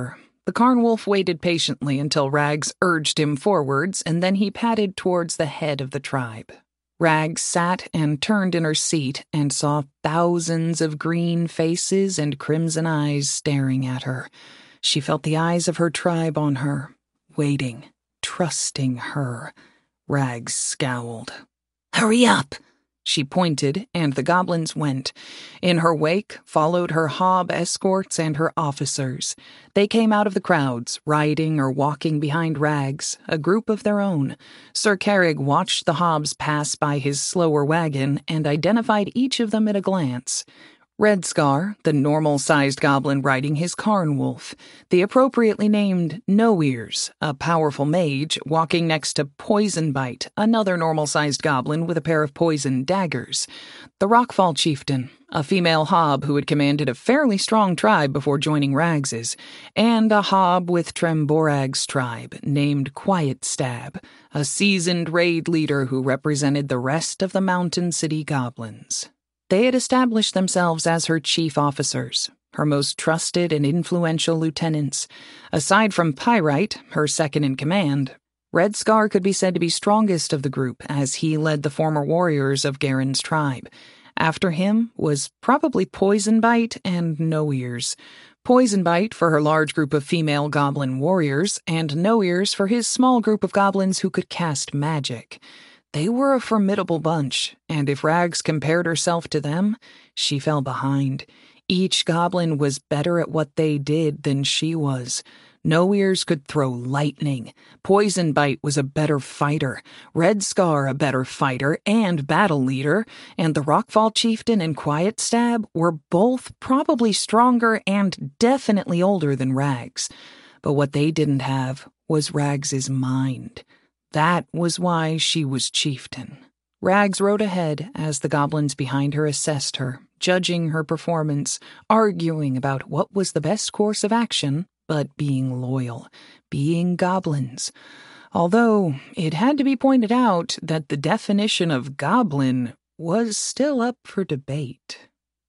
The Carnwolf waited patiently until Rags urged him forwards, and then he padded towards the head of the tribe. Rags sat and turned in her seat and saw thousands of green faces and crimson eyes staring at her. She felt the eyes of her tribe on her, waiting, trusting her. Rags scowled. "Hurry up!" She pointed, and the goblins went. In her wake followed her hob escorts and her officers. They came out of the crowds, riding or walking behind Rags, a group of their own. Sir Carrig watched the hobs pass by his slower wagon and identified each of them at a glance. Red Scar, the normal-sized goblin riding his Carnwolf, the appropriately named No-Ears, a powerful mage walking next to Poisonbite, another normal-sized goblin with a pair of poison daggers, the Rockfall Chieftain, a female hob who had commanded a fairly strong tribe before joining Rags's, and a hob with Tremborag's tribe named Quiet Stab, a seasoned raid leader who represented the rest of the Mountain City goblins. They had established themselves as her chief officers, her most trusted and influential lieutenants. Aside from Pyrite, her second in command, Red Scar could be said to be strongest of the group, as he led the former warriors of Garen's tribe. After him was probably Poisonbite and No-Ears. Poisonbite for her large group of female goblin warriors, and No-Ears for his small group of goblins who could cast magic. They were a formidable bunch, and if Rags compared herself to them, she fell behind. Each goblin was better at what they did than she was. No-Ears could throw lightning. Poisonbite was a better fighter. Red Scar a better fighter and battle leader. And the Rockfall Chieftain and Quiet Stab were both probably stronger and definitely older than Rags. But what they didn't have was Rags's mind. That was why she was chieftain. Rags rode ahead as the goblins behind her assessed her, judging her performance, arguing about what was the best course of action, but being loyal, being goblins. Although it had to be pointed out that the definition of goblin was still up for debate.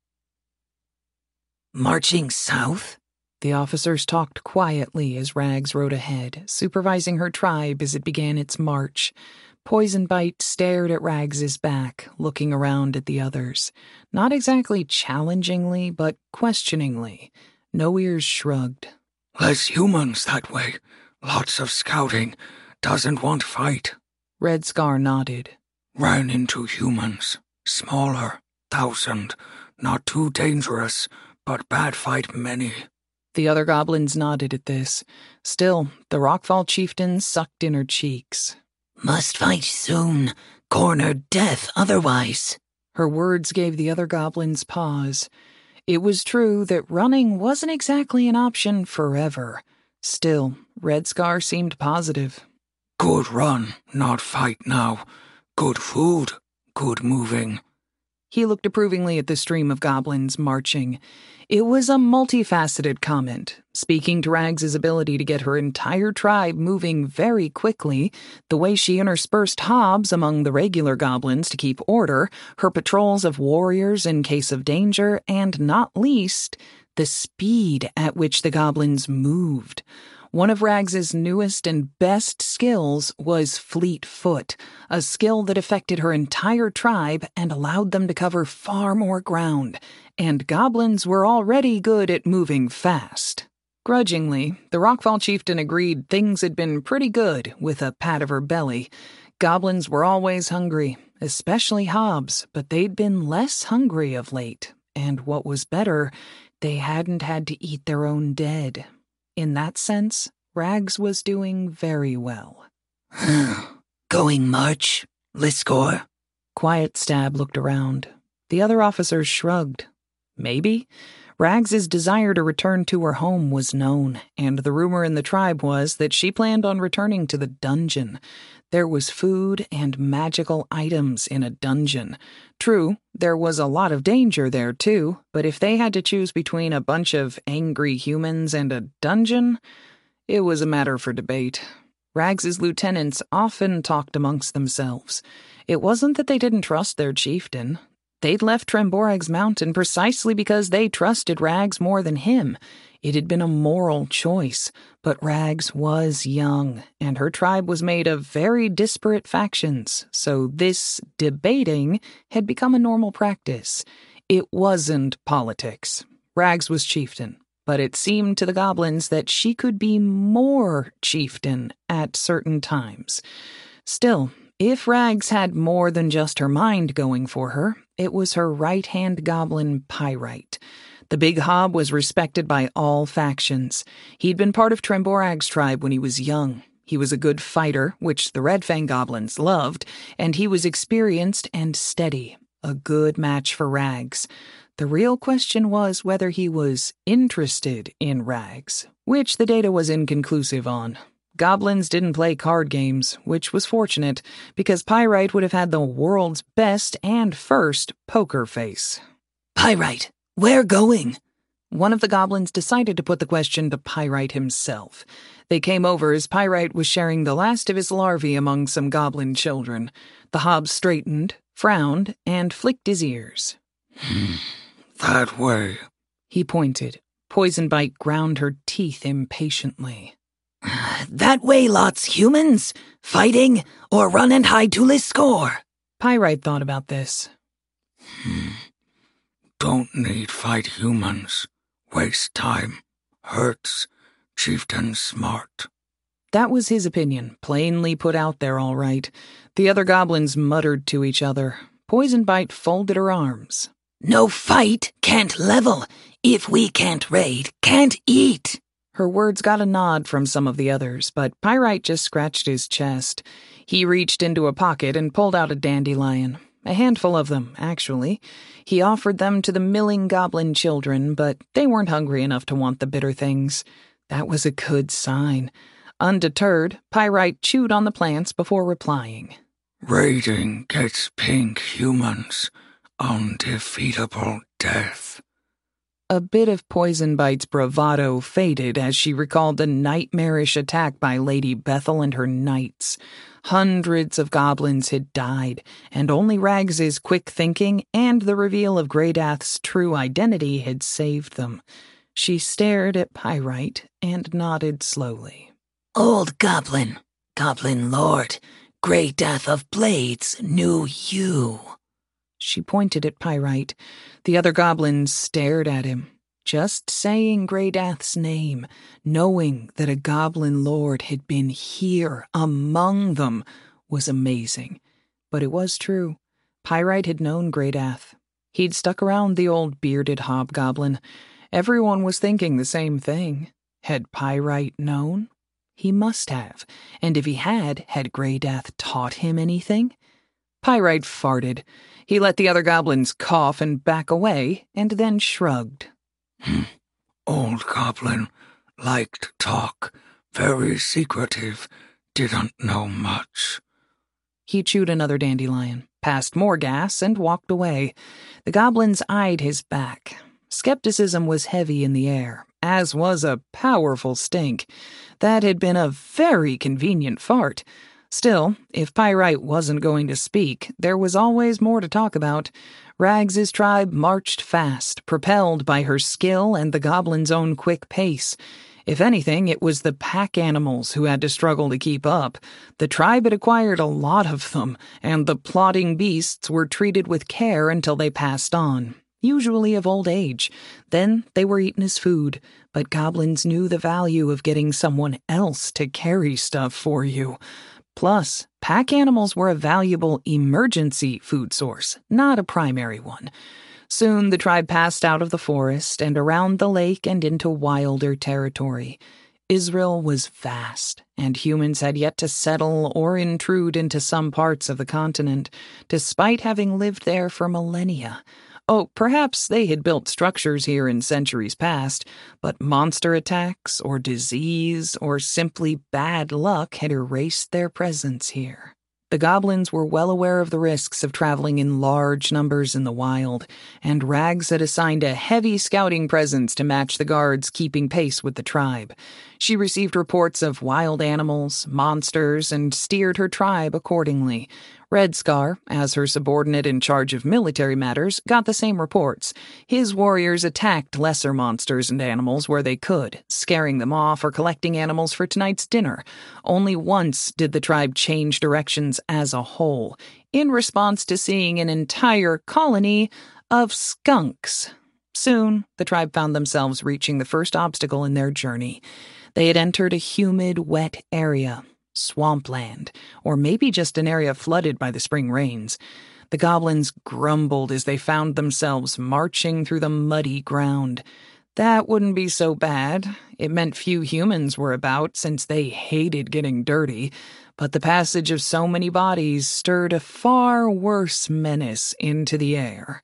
"Marching south?" The officers talked quietly as Rags rode ahead, supervising her tribe as it began its march. Poisonbite stared at Rags's back, looking around at the others. Not exactly challengingly, but questioningly. No-Ears shrugged. "Less humans that way. Lots of scouting. Doesn't want fight." Red Scar nodded. "Ran into humans. Smaller. 1,000. Not too dangerous, but bad fight many." The other goblins nodded at this. Still, the Rockfall Chieftain sucked in her cheeks. "Must fight soon. Corner death otherwise." Her words gave the other goblins pause. It was true that running wasn't exactly an option forever. Still, Red Scar seemed positive. "Good run, not fight now. Good food, good moving." He looked approvingly at the stream of goblins marching. It was a multifaceted comment, speaking to Rags's ability to get her entire tribe moving very quickly, the way she interspersed hobs among the regular goblins to keep order, her patrols of warriors in case of danger, and not least, the speed at which the goblins moved. One of Rags's newest and best skills was Fleet Foot, a skill that affected her entire tribe and allowed them to cover far more ground, and goblins were already good at moving fast. Grudgingly, the Rockfall Chieftain agreed things had been pretty good with a pat of her belly. Goblins were always hungry, especially hobs, but they'd been less hungry of late, and what was better, they hadn't had to eat their own dead. In that sense, Rags was doing very well. "Going march, Liscor?" Quiet Stab looked around. The other officers shrugged. Maybe. Rags's desire to return to her home was known, and the rumor in the tribe was that she planned on returning to the dungeon. There was food and magical items in a dungeon. True, there was a lot of danger there too, but if they had to choose between a bunch of angry humans and a dungeon, it was a matter for debate. Rags's lieutenants often talked amongst themselves. It wasn't that they didn't trust their chieftain. They'd left Tremborag's mountain precisely because they trusted Rags more than him. It had been a moral choice, but Rags was young, and her tribe was made of very disparate factions, so this debating had become a normal practice. It wasn't politics. Rags was chieftain, but it seemed to the goblins that she could be more chieftain at certain times. Still, if Rags had more than just her mind going for her, it was her right-hand goblin Pyrite. The big hob was respected by all factions. He'd been part of Tremborag's tribe when he was young. He was a good fighter, which the Red Fang goblins loved, and he was experienced and steady, a good match for Rags. The real question was whether he was interested in Rags, which the data was inconclusive on. Goblins didn't play card games, which was fortunate, because Pyrite would have had the world's best and first poker face. Pyrite, where going? One of the goblins decided to put the question to Pyrite himself. They came over as Pyrite was sharing the last of his larvae among some goblin children. The hob straightened, frowned, and flicked his ears. That way. He pointed. Poisonbite ground her teeth impatiently. That way, lots humans? Fighting, or run and hide to list score? Pyrite thought about this. Don't need fight humans. Waste time. Hurts. Chieftain smart. That was his opinion, plainly put out there all right. The other goblins muttered to each other. Poisonbite folded her arms. No fight, can't level. If we can't raid, can't eat. Her words got a nod from some of the others, but Pyrite just scratched his chest. He reached into a pocket and pulled out a dandelion. A handful of them, actually. He offered them to the milling goblin children, but they weren't hungry enough to want the bitter things. That was a good sign. Undeterred, Pyrite chewed on the plants before replying. Raiding gets pink humans. Undefeatable death. A bit of Poisonbite's bravado faded as she recalled the nightmarish attack by Lady Bethel and her knights. Hundreds of goblins had died, and only Rags's quick thinking and the reveal of Greydath's true identity had saved them. She stared at Pyrite and nodded slowly. Old goblin, goblin lord, Greydath of Blades knew you. She pointed at Pyrite. The other goblins stared at him. Just saying Greydath's name, knowing that a goblin lord had been here among them, was amazing. But it was true. Pyrite had known Greydath. He'd stuck around the old bearded hobgoblin. Everyone was thinking the same thing. Had Pyrite known? He must have. And if he had Greydath taught him anything? Pyrite farted. He let the other goblins cough and back away, and then shrugged. Old goblin. Liked talk. Very secretive. Didn't know much. He chewed another dandelion, passed more gas, and walked away. The goblins eyed his back. Skepticism was heavy in the air, as was a powerful stink. That had been a very convenient fart. Still, if Pyrite wasn't going to speak, there was always more to talk about. Rags's tribe marched fast, propelled by her skill and the goblins' own quick pace. If anything, it was the pack animals who had to struggle to keep up. The tribe had acquired a lot of them, and the plodding beasts were treated with care until they passed on, usually of old age. Then they were eaten as food, but goblins knew the value of getting someone else to carry stuff for you. Plus, pack animals were a valuable emergency food source, not a primary one. Soon the tribe passed out of the forest and around the lake and into wilder territory. Israel was vast, and humans had yet to settle or intrude into some parts of the continent, despite having lived there for millennia. Oh, perhaps they had built structures here in centuries past, but monster attacks or disease or simply bad luck had erased their presence here. The goblins were well aware of the risks of traveling in large numbers in the wild, and Rags had assigned a heavy scouting presence to match the guards keeping pace with the tribe. She received reports of wild animals, monsters, and steered her tribe accordingly. Red Scar, as her subordinate in charge of military matters, got the same reports. His warriors attacked lesser monsters and animals where they could, scaring them off or collecting animals for tonight's dinner. Only once did the tribe change directions as a whole, in response to seeing an entire colony of skunks. Soon, the tribe found themselves reaching the first obstacle in their journey. They had entered a humid, wet area. Swampland, or maybe just an area flooded by the spring rains. The goblins grumbled as they found themselves marching through the muddy ground. That wouldn't be so bad. It meant few humans were about, since they hated getting dirty, but the passage of so many bodies stirred a far worse menace into the air.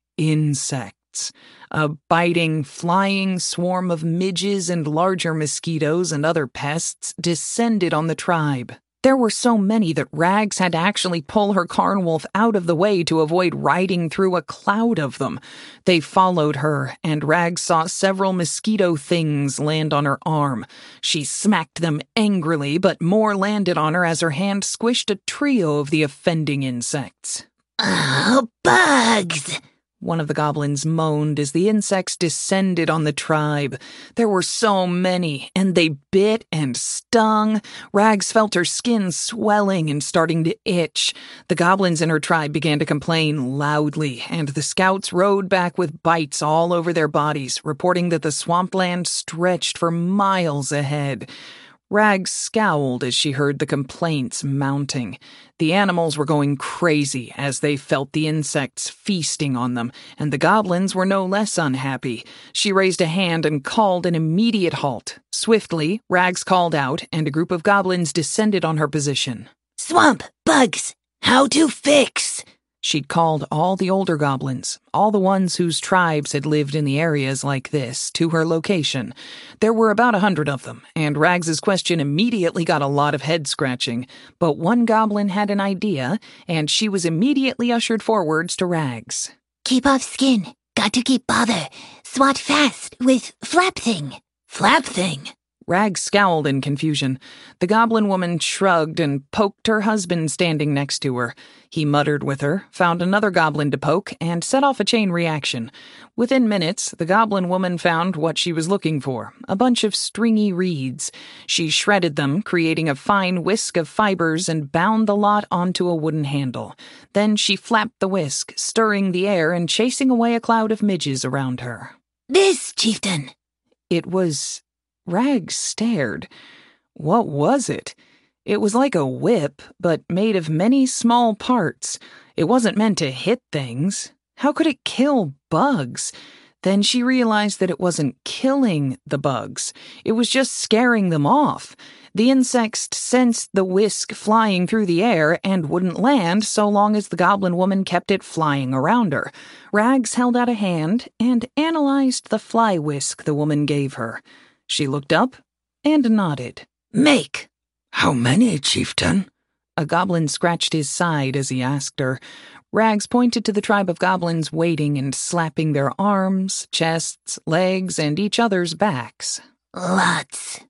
Insects. A biting, flying swarm of midges and larger mosquitoes and other pests descended on the tribe. There were so many that Rags had to actually pull her Carnwolf out of the way to avoid riding through a cloud of them. They followed her, and Rags saw several mosquito things land on her arm. She smacked them angrily, but more landed on her as her hand squished a trio of the offending insects. Oh, bugs! One of the goblins moaned as the insects descended on the tribe. There were so many, and they bit and stung. Rags felt her skin swelling and starting to itch. The goblins in her tribe began to complain loudly, and the scouts rode back with bites all over their bodies, reporting that the swampland stretched for miles ahead. Rags scowled as she heard the complaints mounting. The animals were going crazy as they felt the insects feasting on them, and the goblins were no less unhappy. She raised a hand and called an immediate halt. Swiftly, Rags called out, and a group of goblins descended on her position. Swamp, bugs, how to fix? She'd called all the older goblins, all the ones whose tribes had lived in the areas like this, to her location. There were about 100 of them, and Rags's question immediately got a lot of head-scratching. But one goblin had an idea, and she was immediately ushered forwards to Rags. Keep off skin. Got to keep bother. Swat fast with flap thing. Flap thing? Rags scowled in confusion. The goblin woman shrugged and poked her husband standing next to her. He muttered with her, found another goblin to poke, and set off a chain reaction. Within minutes, the goblin woman found what she was looking for, a bunch of stringy reeds. She shredded them, creating a fine whisk of fibers, and bound the lot onto a wooden handle. Then she flapped the whisk, stirring the air and chasing away a cloud of midges around her. This, chieftain. It was... Rags stared. What was it? It was like a whip, but made of many small parts. It wasn't meant to hit things. How could it kill bugs? Then she realized that it wasn't killing the bugs. It was just scaring them off. The insects sensed the whisk flying through the air and wouldn't land so long as the goblin woman kept it flying around her. Rags held out a hand and analyzed the fly whisk the woman gave her. She looked up and nodded. Make. How many, chieftain? A goblin scratched his side as he asked her. Rags pointed to the tribe of goblins waiting and slapping their arms, chests, legs, and each other's backs. Lots.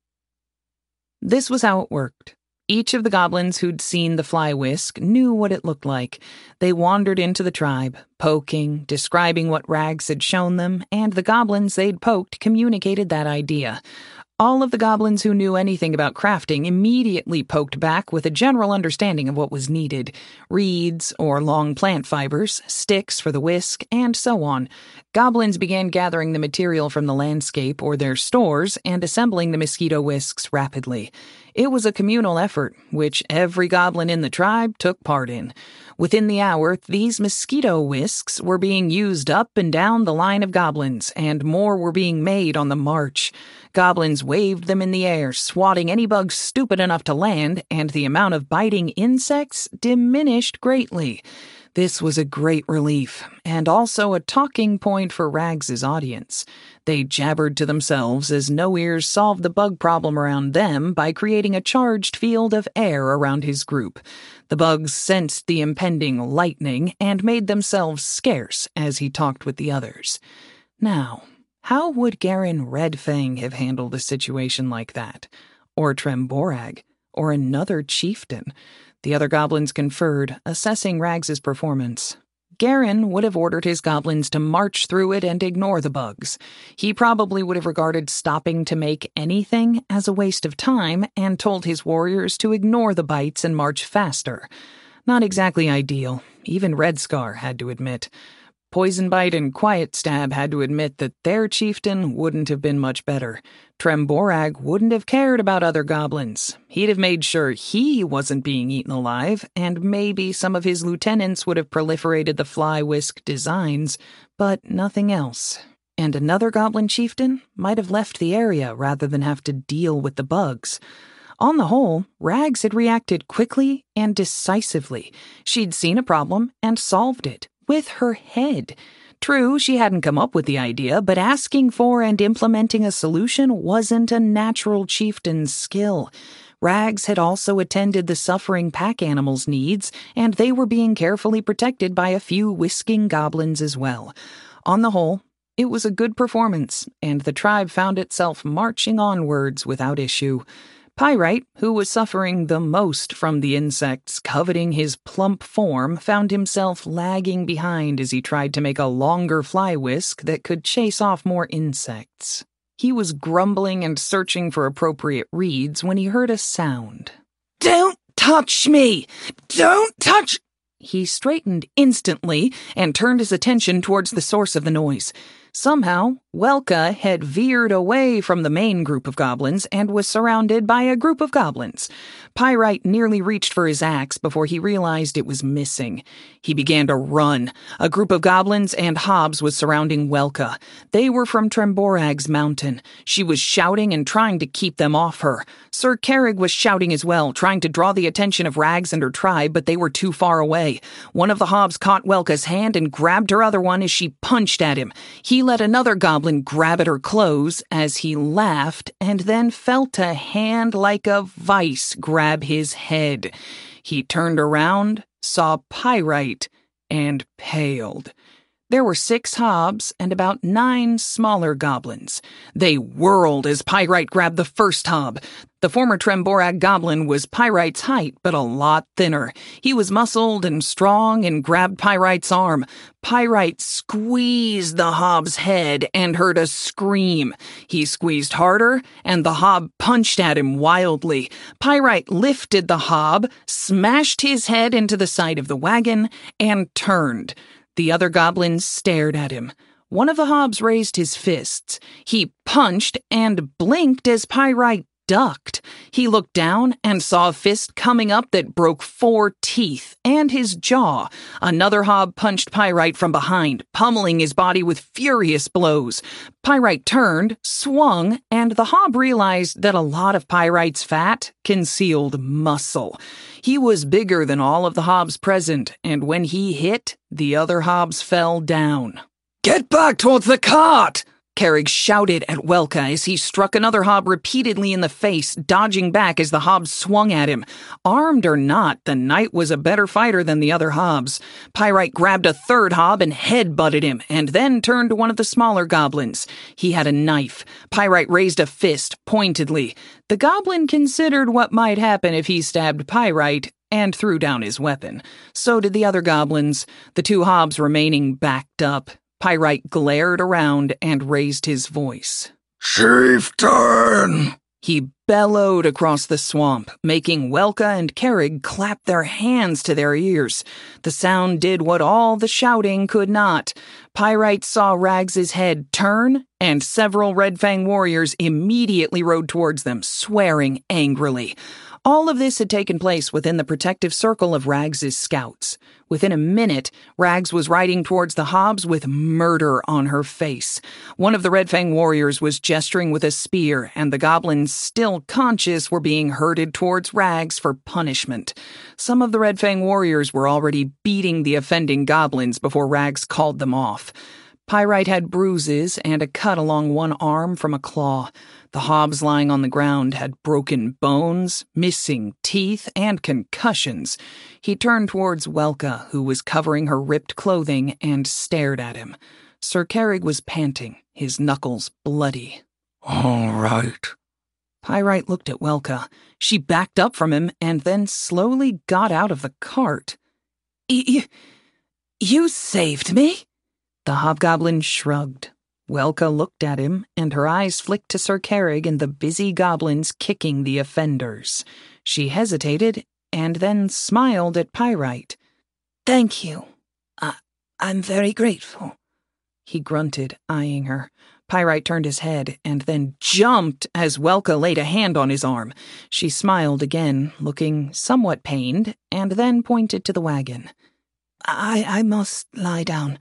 This was how it worked. Each of the goblins who'd seen the fly whisk knew what it looked like. They wandered into the tribe, poking, describing what Rags had shown them, and the goblins they'd poked communicated that idea. All of the goblins who knew anything about crafting immediately poked back with a general understanding of what was needed. Reeds, or long plant fibers, sticks for the whisk, and so on. Goblins began gathering the material from the landscape or their stores and assembling the mosquito whisks rapidly. It was a communal effort, which every goblin in the tribe took part in. Within the hour, these mosquito whisks were being used up and down the line of goblins, and more were being made on the march. Goblins waved them in the air, swatting any bugs stupid enough to land, and the amount of biting insects diminished greatly. This was a great relief, and also a talking point for Rags's audience. They jabbered to themselves as No Ears solved the bug problem around them by creating a charged field of air around his group. The bugs sensed the impending lightning and made themselves scarce as he talked with the others. Now, how would Garen Redfang have handled a situation like that? Or Tremborag? Or another chieftain? The other goblins conferred, assessing Rags's performance. Garen would have ordered his goblins to march through it and ignore the bugs. He probably would have regarded stopping to make anything as a waste of time and told his warriors to ignore the bites and march faster. Not exactly ideal, even Red Scar had to admit. Poison Bite and Quiet Stab had to admit that their chieftain wouldn't have been much better. Tremborag wouldn't have cared about other goblins. He'd have made sure he wasn't being eaten alive, and maybe some of his lieutenants would have proliferated the fly-whisk designs, but nothing else. And another goblin chieftain might have left the area rather than have to deal with the bugs. On the whole, Rags had reacted quickly and decisively. She'd seen a problem and solved it. With her head. True, she hadn't come up with the idea, but asking for and implementing a solution wasn't a natural chieftain's skill. Rags had also attended the suffering pack animals' needs, and they were being carefully protected by a few whisking goblins as well. On the whole, it was a good performance, and the tribe found itself marching onwards without issue. Pyrite, who was suffering the most from the insects coveting his plump form, found himself lagging behind as he tried to make a longer fly whisk that could chase off more insects. He was grumbling and searching for appropriate reeds when he heard a sound. "Don't touch me! Don't touch—" He straightened instantly and turned his attention towards the source of the noise. Somehow, Welka had veered away from the main group of goblins and was surrounded by a group of goblins. Pyrite nearly reached for his axe before he realized it was missing. He began to run. A group of goblins and hobs was surrounding Welka. They were from Tremborag's mountain. She was shouting and trying to keep them off her. Sir Carrig was shouting as well, trying to draw the attention of Rags and her tribe, but they were too far away. One of the hobs caught Welka's hand and grabbed her other one as she punched at him. He let another goblin grab at her clothes as he laughed and then felt a hand like a vice grab his head. He turned around, saw Pyrite, and paled. There were 6 hobs and about 9 smaller goblins. They whirled as Pyrite grabbed the first hob. The former Tremborag goblin was Pyrite's height, but a lot thinner. He was muscled and strong and grabbed Pyrite's arm. Pyrite squeezed the hob's head and heard a scream. He squeezed harder, and the hob punched at him wildly. Pyrite lifted the hob, smashed his head into the side of the wagon, and turned. The other goblins stared at him. One of the hobs raised his fists. He punched and blinked as Pyrite ducked. He looked down and saw a fist coming up that broke 4 teeth and his jaw. Another hob punched Pyrite from behind, pummeling his body with furious blows. Pyrite turned, swung, and the hob realized that a lot of Pyrite's fat concealed muscle. He was bigger than all of the hobs present, and when he hit, the other hobs fell down. "Get back towards the cart!" Carrig shouted at Welka as he struck another hob repeatedly in the face, dodging back as the hob swung at him. Armed or not, the knight was a better fighter than the other hobs. Pyrite grabbed a third hob and head-butted him, and then turned to one of the smaller goblins. He had a knife. Pyrite raised a fist, pointedly. The goblin considered what might happen if he stabbed Pyrite, and threw down his weapon. So did the other goblins, the 2 hobs remaining backed up. Pyrite glared around and raised his voice. "Chieftain!" He bellowed across the swamp, making Welka and Carrig clap their hands to their ears. The sound did what all the shouting could not. Pyrite saw Rags's head turn, and several Red Fang warriors immediately rode towards them, swearing angrily. All of this had taken place within the protective circle of Rags's scouts. Within a minute, Rags was riding towards the hobs with murder on her face. One of the Red Fang warriors was gesturing with a spear, and the goblins, still conscious, were being herded towards Rags for punishment. Some of the Red Fang warriors were already beating the offending goblins before Rags called them off. Pyrite had bruises and a cut along one arm from a claw. The hobs lying on the ground had broken bones, missing teeth, and concussions. He turned towards Welka, who was covering her ripped clothing, and stared at him. Sir Carrig was panting, his knuckles bloody. "All right. Pyrite looked at Welka. She backed up from him and then slowly got out of the cart. You saved me? The hobgoblin shrugged. Welka looked at him, and her eyes flicked to Sir Carrig and the busy goblins kicking the offenders. She hesitated, and then smiled at Pyrite. Thank you. I'm very grateful. He grunted, eyeing her. Pyrite turned his head, and then jumped as Welka laid a hand on his arm. She smiled again, looking somewhat pained, and then pointed to the wagon. I must lie down.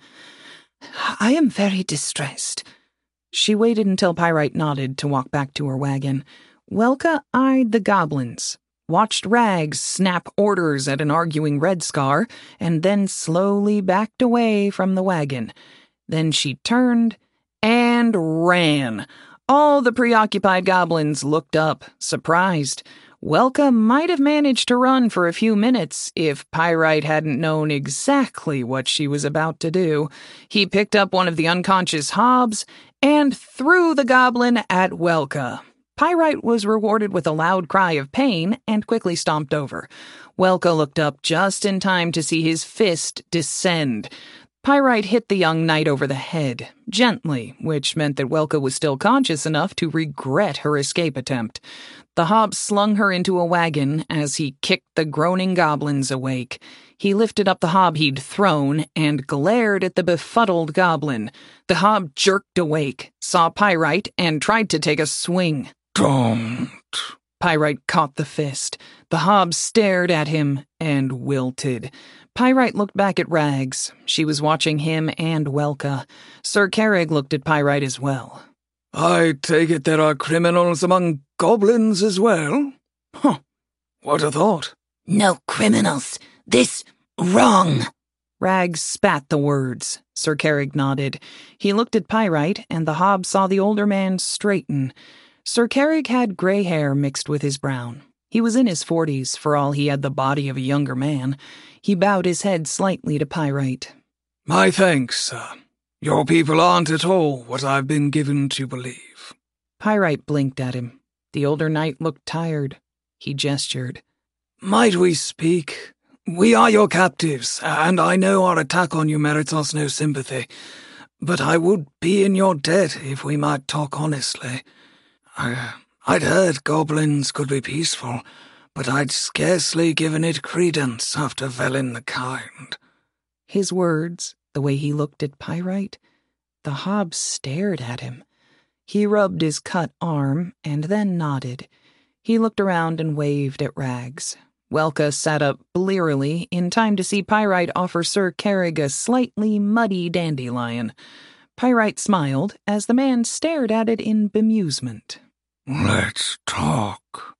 I am very distressed. She waited until Pyrite nodded to walk back to her wagon. Welka eyed the goblins, watched Rags snap orders at an arguing Red Scar, and then slowly backed away from the wagon. Then she turned and ran. All the preoccupied goblins looked up, surprised. Welka might have managed to run for a few minutes if Pyrite hadn't known exactly what she was about to do. He picked up one of the unconscious hobs and threw the goblin at Welka. Pyrite was rewarded with a loud cry of pain and quickly stomped over. Welka looked up just in time to see his fist descend. Pyrite hit the young knight over the head, gently, which meant that Welka was still conscious enough to regret her escape attempt. The hob slung her into a wagon as he kicked the groaning goblins awake. He lifted up the hob he'd thrown and glared at the befuddled goblin. The hob jerked awake, saw Pyrite, and tried to take a swing. Don't. Pyrite caught the fist. The hob stared at him and wilted. Pyrite looked back at Rags. She was watching him and Welka. Sir Carrig looked at Pyrite as well. I take it there are criminals among goblins as well? Huh. What a thought. No criminals. This wrong. Rags spat the words. Sir Carrig nodded. He looked at Pyrite, and the hob saw the older man straighten. Sir Carrig had gray hair mixed with his brown. He was in his 40s, for all he had the body of a younger man. He bowed his head slightly to Pyrite. My thanks, sir. Your people aren't at all what I've been given to believe. Pyrite blinked at him. The older knight looked tired. He gestured. Might we speak? We are your captives, and I know our attack on you merits us no sympathy. But I would be in your debt if we might talk honestly. I'd heard goblins could be peaceful, but I'd scarcely given it credence after Velen the Kind. His words, the way he looked at Pyrite, the hob stared at him. He rubbed his cut arm and then nodded. He looked around and waved at Rags. Welka sat up blearily in time to see Pyrite offer Sir Carrig a slightly muddy dandelion. Pyrite smiled as the man stared at it in bemusement. Let's talk.